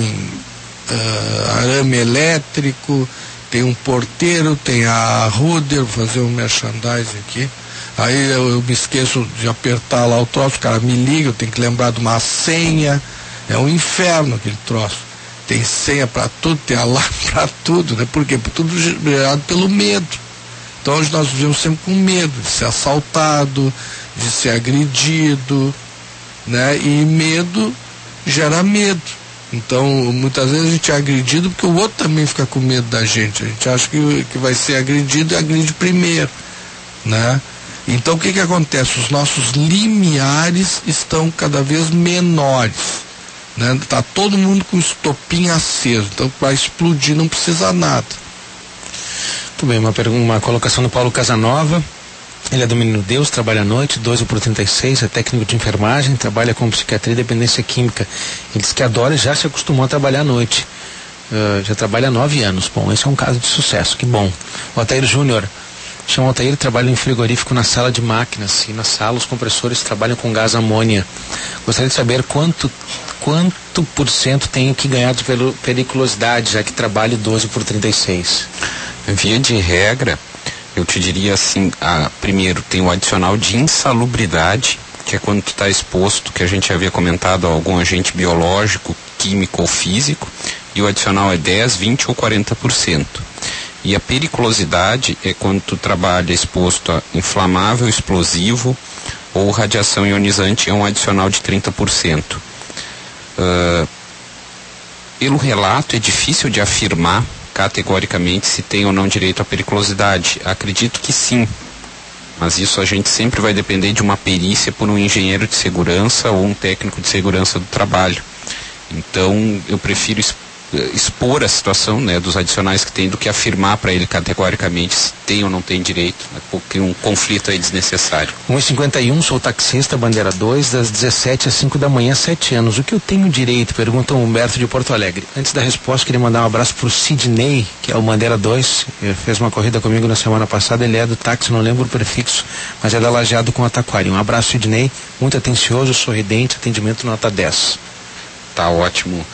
uh, arame elétrico, tem um porteiro, tem a Ruder, vou fazer um merchandising aqui. Aí eu, eu me esqueço de apertar lá o troço, o cara me liga, eu tenho que lembrar de uma senha. É um inferno aquele troço. Tem senha para tudo, tem alarme para tudo, né? Por quê? Tudo gerado pelo medo. Então hoje nós vivemos sempre com medo de ser assaltado, de ser agredido, né? E medo gera medo. Então muitas vezes a gente é agredido porque o outro também fica com medo da gente. A gente acha que, que vai ser agredido e agride primeiro, né? Então o que que acontece? Os nossos limiares estão cada vez menores, né? Tá todo mundo com estopim aceso, então para explodir não precisa nada. Muito bem, uma, pergunta, uma colocação do Paulo Casanova. Ele é do Menino Deus, trabalha à noite, doze por trinta e seis, é técnico de enfermagem, trabalha com psiquiatria e dependência química. Ele diz que adora e já se acostumou a trabalhar à noite. Uh, já trabalha há nove anos. Bom, esse é um caso de sucesso, que bom. O Altair Júnior. Chama o Altair, trabalha em frigorífico na sala de máquinas, e na sala os compressores trabalham com gás amônia. Gostaria de saber quanto, quanto por cento tenho que ganhar de periculosidade, já que trabalho doze por trinta e seis. Via de regra, eu te diria assim, a, primeiro tem o adicional de insalubridade, que é quando tu está exposto, que a gente havia comentado, a algum agente biológico, químico ou físico, e o adicional é dez, vinte ou quarenta por cento. E a periculosidade é quando tu trabalha exposto a inflamável, explosivo ou radiação ionizante, é um adicional de trinta por cento. Uh, pelo relato é difícil de afirmar categoricamente se tem ou não direito à periculosidade. Acredito que sim, mas isso a gente sempre vai depender de uma perícia por um engenheiro de segurança ou um técnico de segurança do trabalho. Então eu prefiro expor a situação, né, dos adicionais que tem, do que afirmar para ele categoricamente se tem ou não tem direito, né, porque um conflito aí desnecessário. um e cinquenta e um, sou taxista, bandeira dois, das dezessete às cinco da manhã, sete anos. O que eu tenho direito? Pergunta o Humberto de Porto Alegre. Antes da resposta, queria mandar um abraço pro Sidney, que é o bandeira dois, ele fez uma corrida comigo na semana passada, ele é do táxi, não lembro o prefixo, mas é da Lajeado com Taquari. Um abraço, Sidney, muito atencioso, sorridente, atendimento nota dez. Tá ótimo.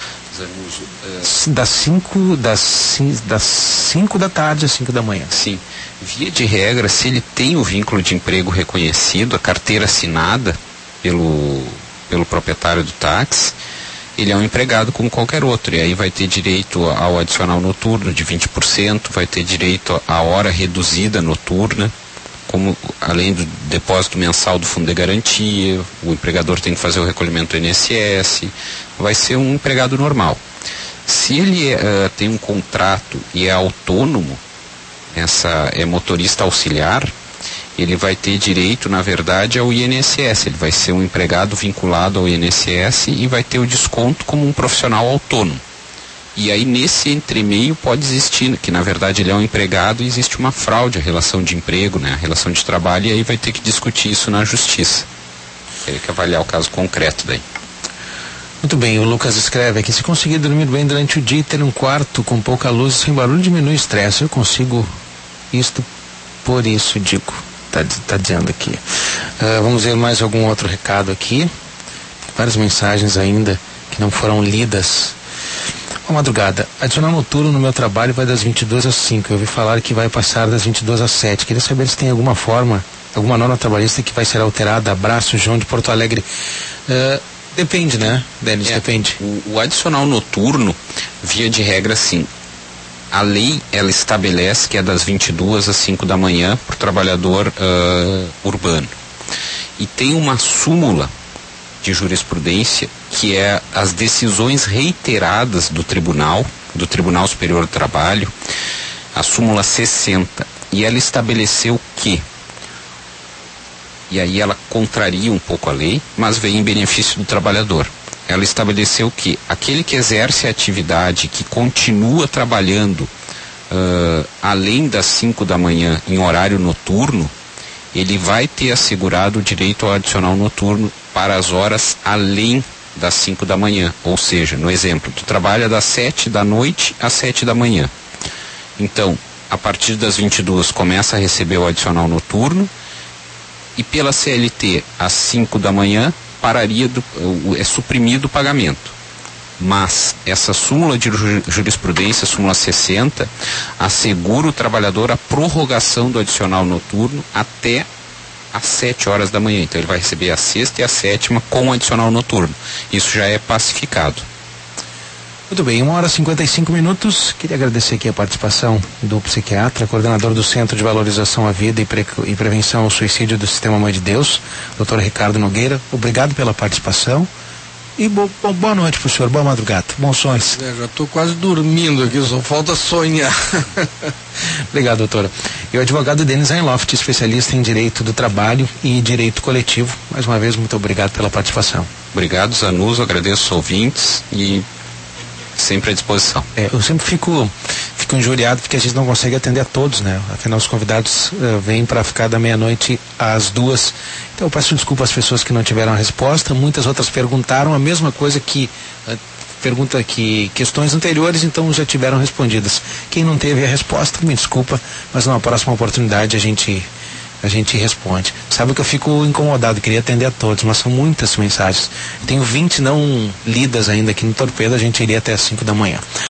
Das cinco das, das cinco da tarde às cinco da manhã. Sim. Via de regra, se ele tem o vínculo de emprego reconhecido, a carteira assinada pelo, pelo proprietário do táxi, ele é um empregado como qualquer outro. E aí vai ter direito ao adicional noturno de vinte por cento, vai ter direito à hora reduzida noturna, como além do depósito mensal do fundo de garantia, o empregador tem que fazer o recolhimento do I N S S, vai ser um empregado normal. Se ele uh, tem um contrato e é autônomo, essa é motorista auxiliar, ele vai ter direito, na verdade, ao I N S S, ele vai ser um empregado vinculado ao I N S S e vai ter o desconto como um profissional autônomo. E aí nesse entremeio pode existir, que na verdade ele é um empregado e existe uma fraude, a relação de emprego, né, a relação de trabalho, e aí vai ter que discutir isso na justiça. Tem que avaliar o caso concreto daí. Muito bem, o Lucas escreve aqui: se conseguir dormir bem durante o dia e ter um quarto com pouca luz e sem barulho, diminui o estresse. Eu consigo isto por isso, digo. Tá, tá dizendo aqui. Uh, vamos ver mais algum outro recado aqui. Várias mensagens ainda que não foram lidas. Boa madrugada. Adicional noturno no meu trabalho vai das vinte e duas às cinco. Eu ouvi falar que vai passar das vinte e duas às sete. Queria saber se tem alguma forma, alguma norma trabalhista que vai ser alterada. Abraço, João de Porto Alegre. Uh, depende, né, Denis? É, depende. O, o adicional noturno, via de regra, sim. A lei, ela estabelece que é das vinte e duas às cinco da manhã para o trabalhador uh, urbano. E tem uma súmula de jurisprudência, que é as decisões reiteradas do tribunal, do Tribunal Superior do Trabalho, a súmula sessenta, e ela estabeleceu que, e aí ela contraria um pouco a lei, mas veio em benefício do trabalhador. Ela estabeleceu que aquele que exerce a atividade, que continua trabalhando uh, além das cinco da manhã em horário noturno, ele vai ter assegurado o direito ao adicional noturno para as horas além das cinco da manhã. Ou seja, no exemplo, tu trabalha das sete da noite às sete da manhã. Então, a partir das vinte e duas começa a receber o adicional noturno, e pela C L T às cinco da manhã pararia do, é suprimido o pagamento. Mas essa súmula de jurisprudência, súmula sessenta, assegura o trabalhador a prorrogação do adicional noturno até às sete horas da manhã. Então ele vai receber a sexta e a sétima com o adicional noturno. Isso já é pacificado. Muito bem, uma hora e cinquenta e cinco minutos. Queria agradecer aqui a participação do psiquiatra, coordenador do Centro de Valorização à Vida e, Pre e Prevenção ao Suicídio do Sistema Mãe de Deus, doutor Ricardo Nogueira. Obrigado pela participação e bo bo boa noite para o senhor, boa madrugada, bons sonhos. É, já estou quase dormindo aqui, só falta sonhar. Obrigado, doutora. E o advogado Denis Einloft, especialista em Direito do Trabalho e Direito Coletivo. Mais uma vez, muito obrigado pela participação. Obrigado, Zanuso, agradeço os ouvintes e sempre à disposição. É, eu sempre fico, fico injuriado porque a gente não consegue atender a todos, né? Afinal, os convidados uh, vêm para ficar da meia-noite às duas. Então, eu peço desculpa às pessoas que não tiveram a resposta. Muitas outras perguntaram a mesma coisa que... Uh, pergunta que questões anteriores, então já tiveram respondidas. Quem não teve a resposta, me desculpa, mas numa próxima oportunidade a gente... a gente responde. Sabe que eu fico incomodado, queria atender a todos, mas são muitas mensagens. Tenho vinte não lidas ainda aqui no Torpedo, a gente iria até as cinco da manhã.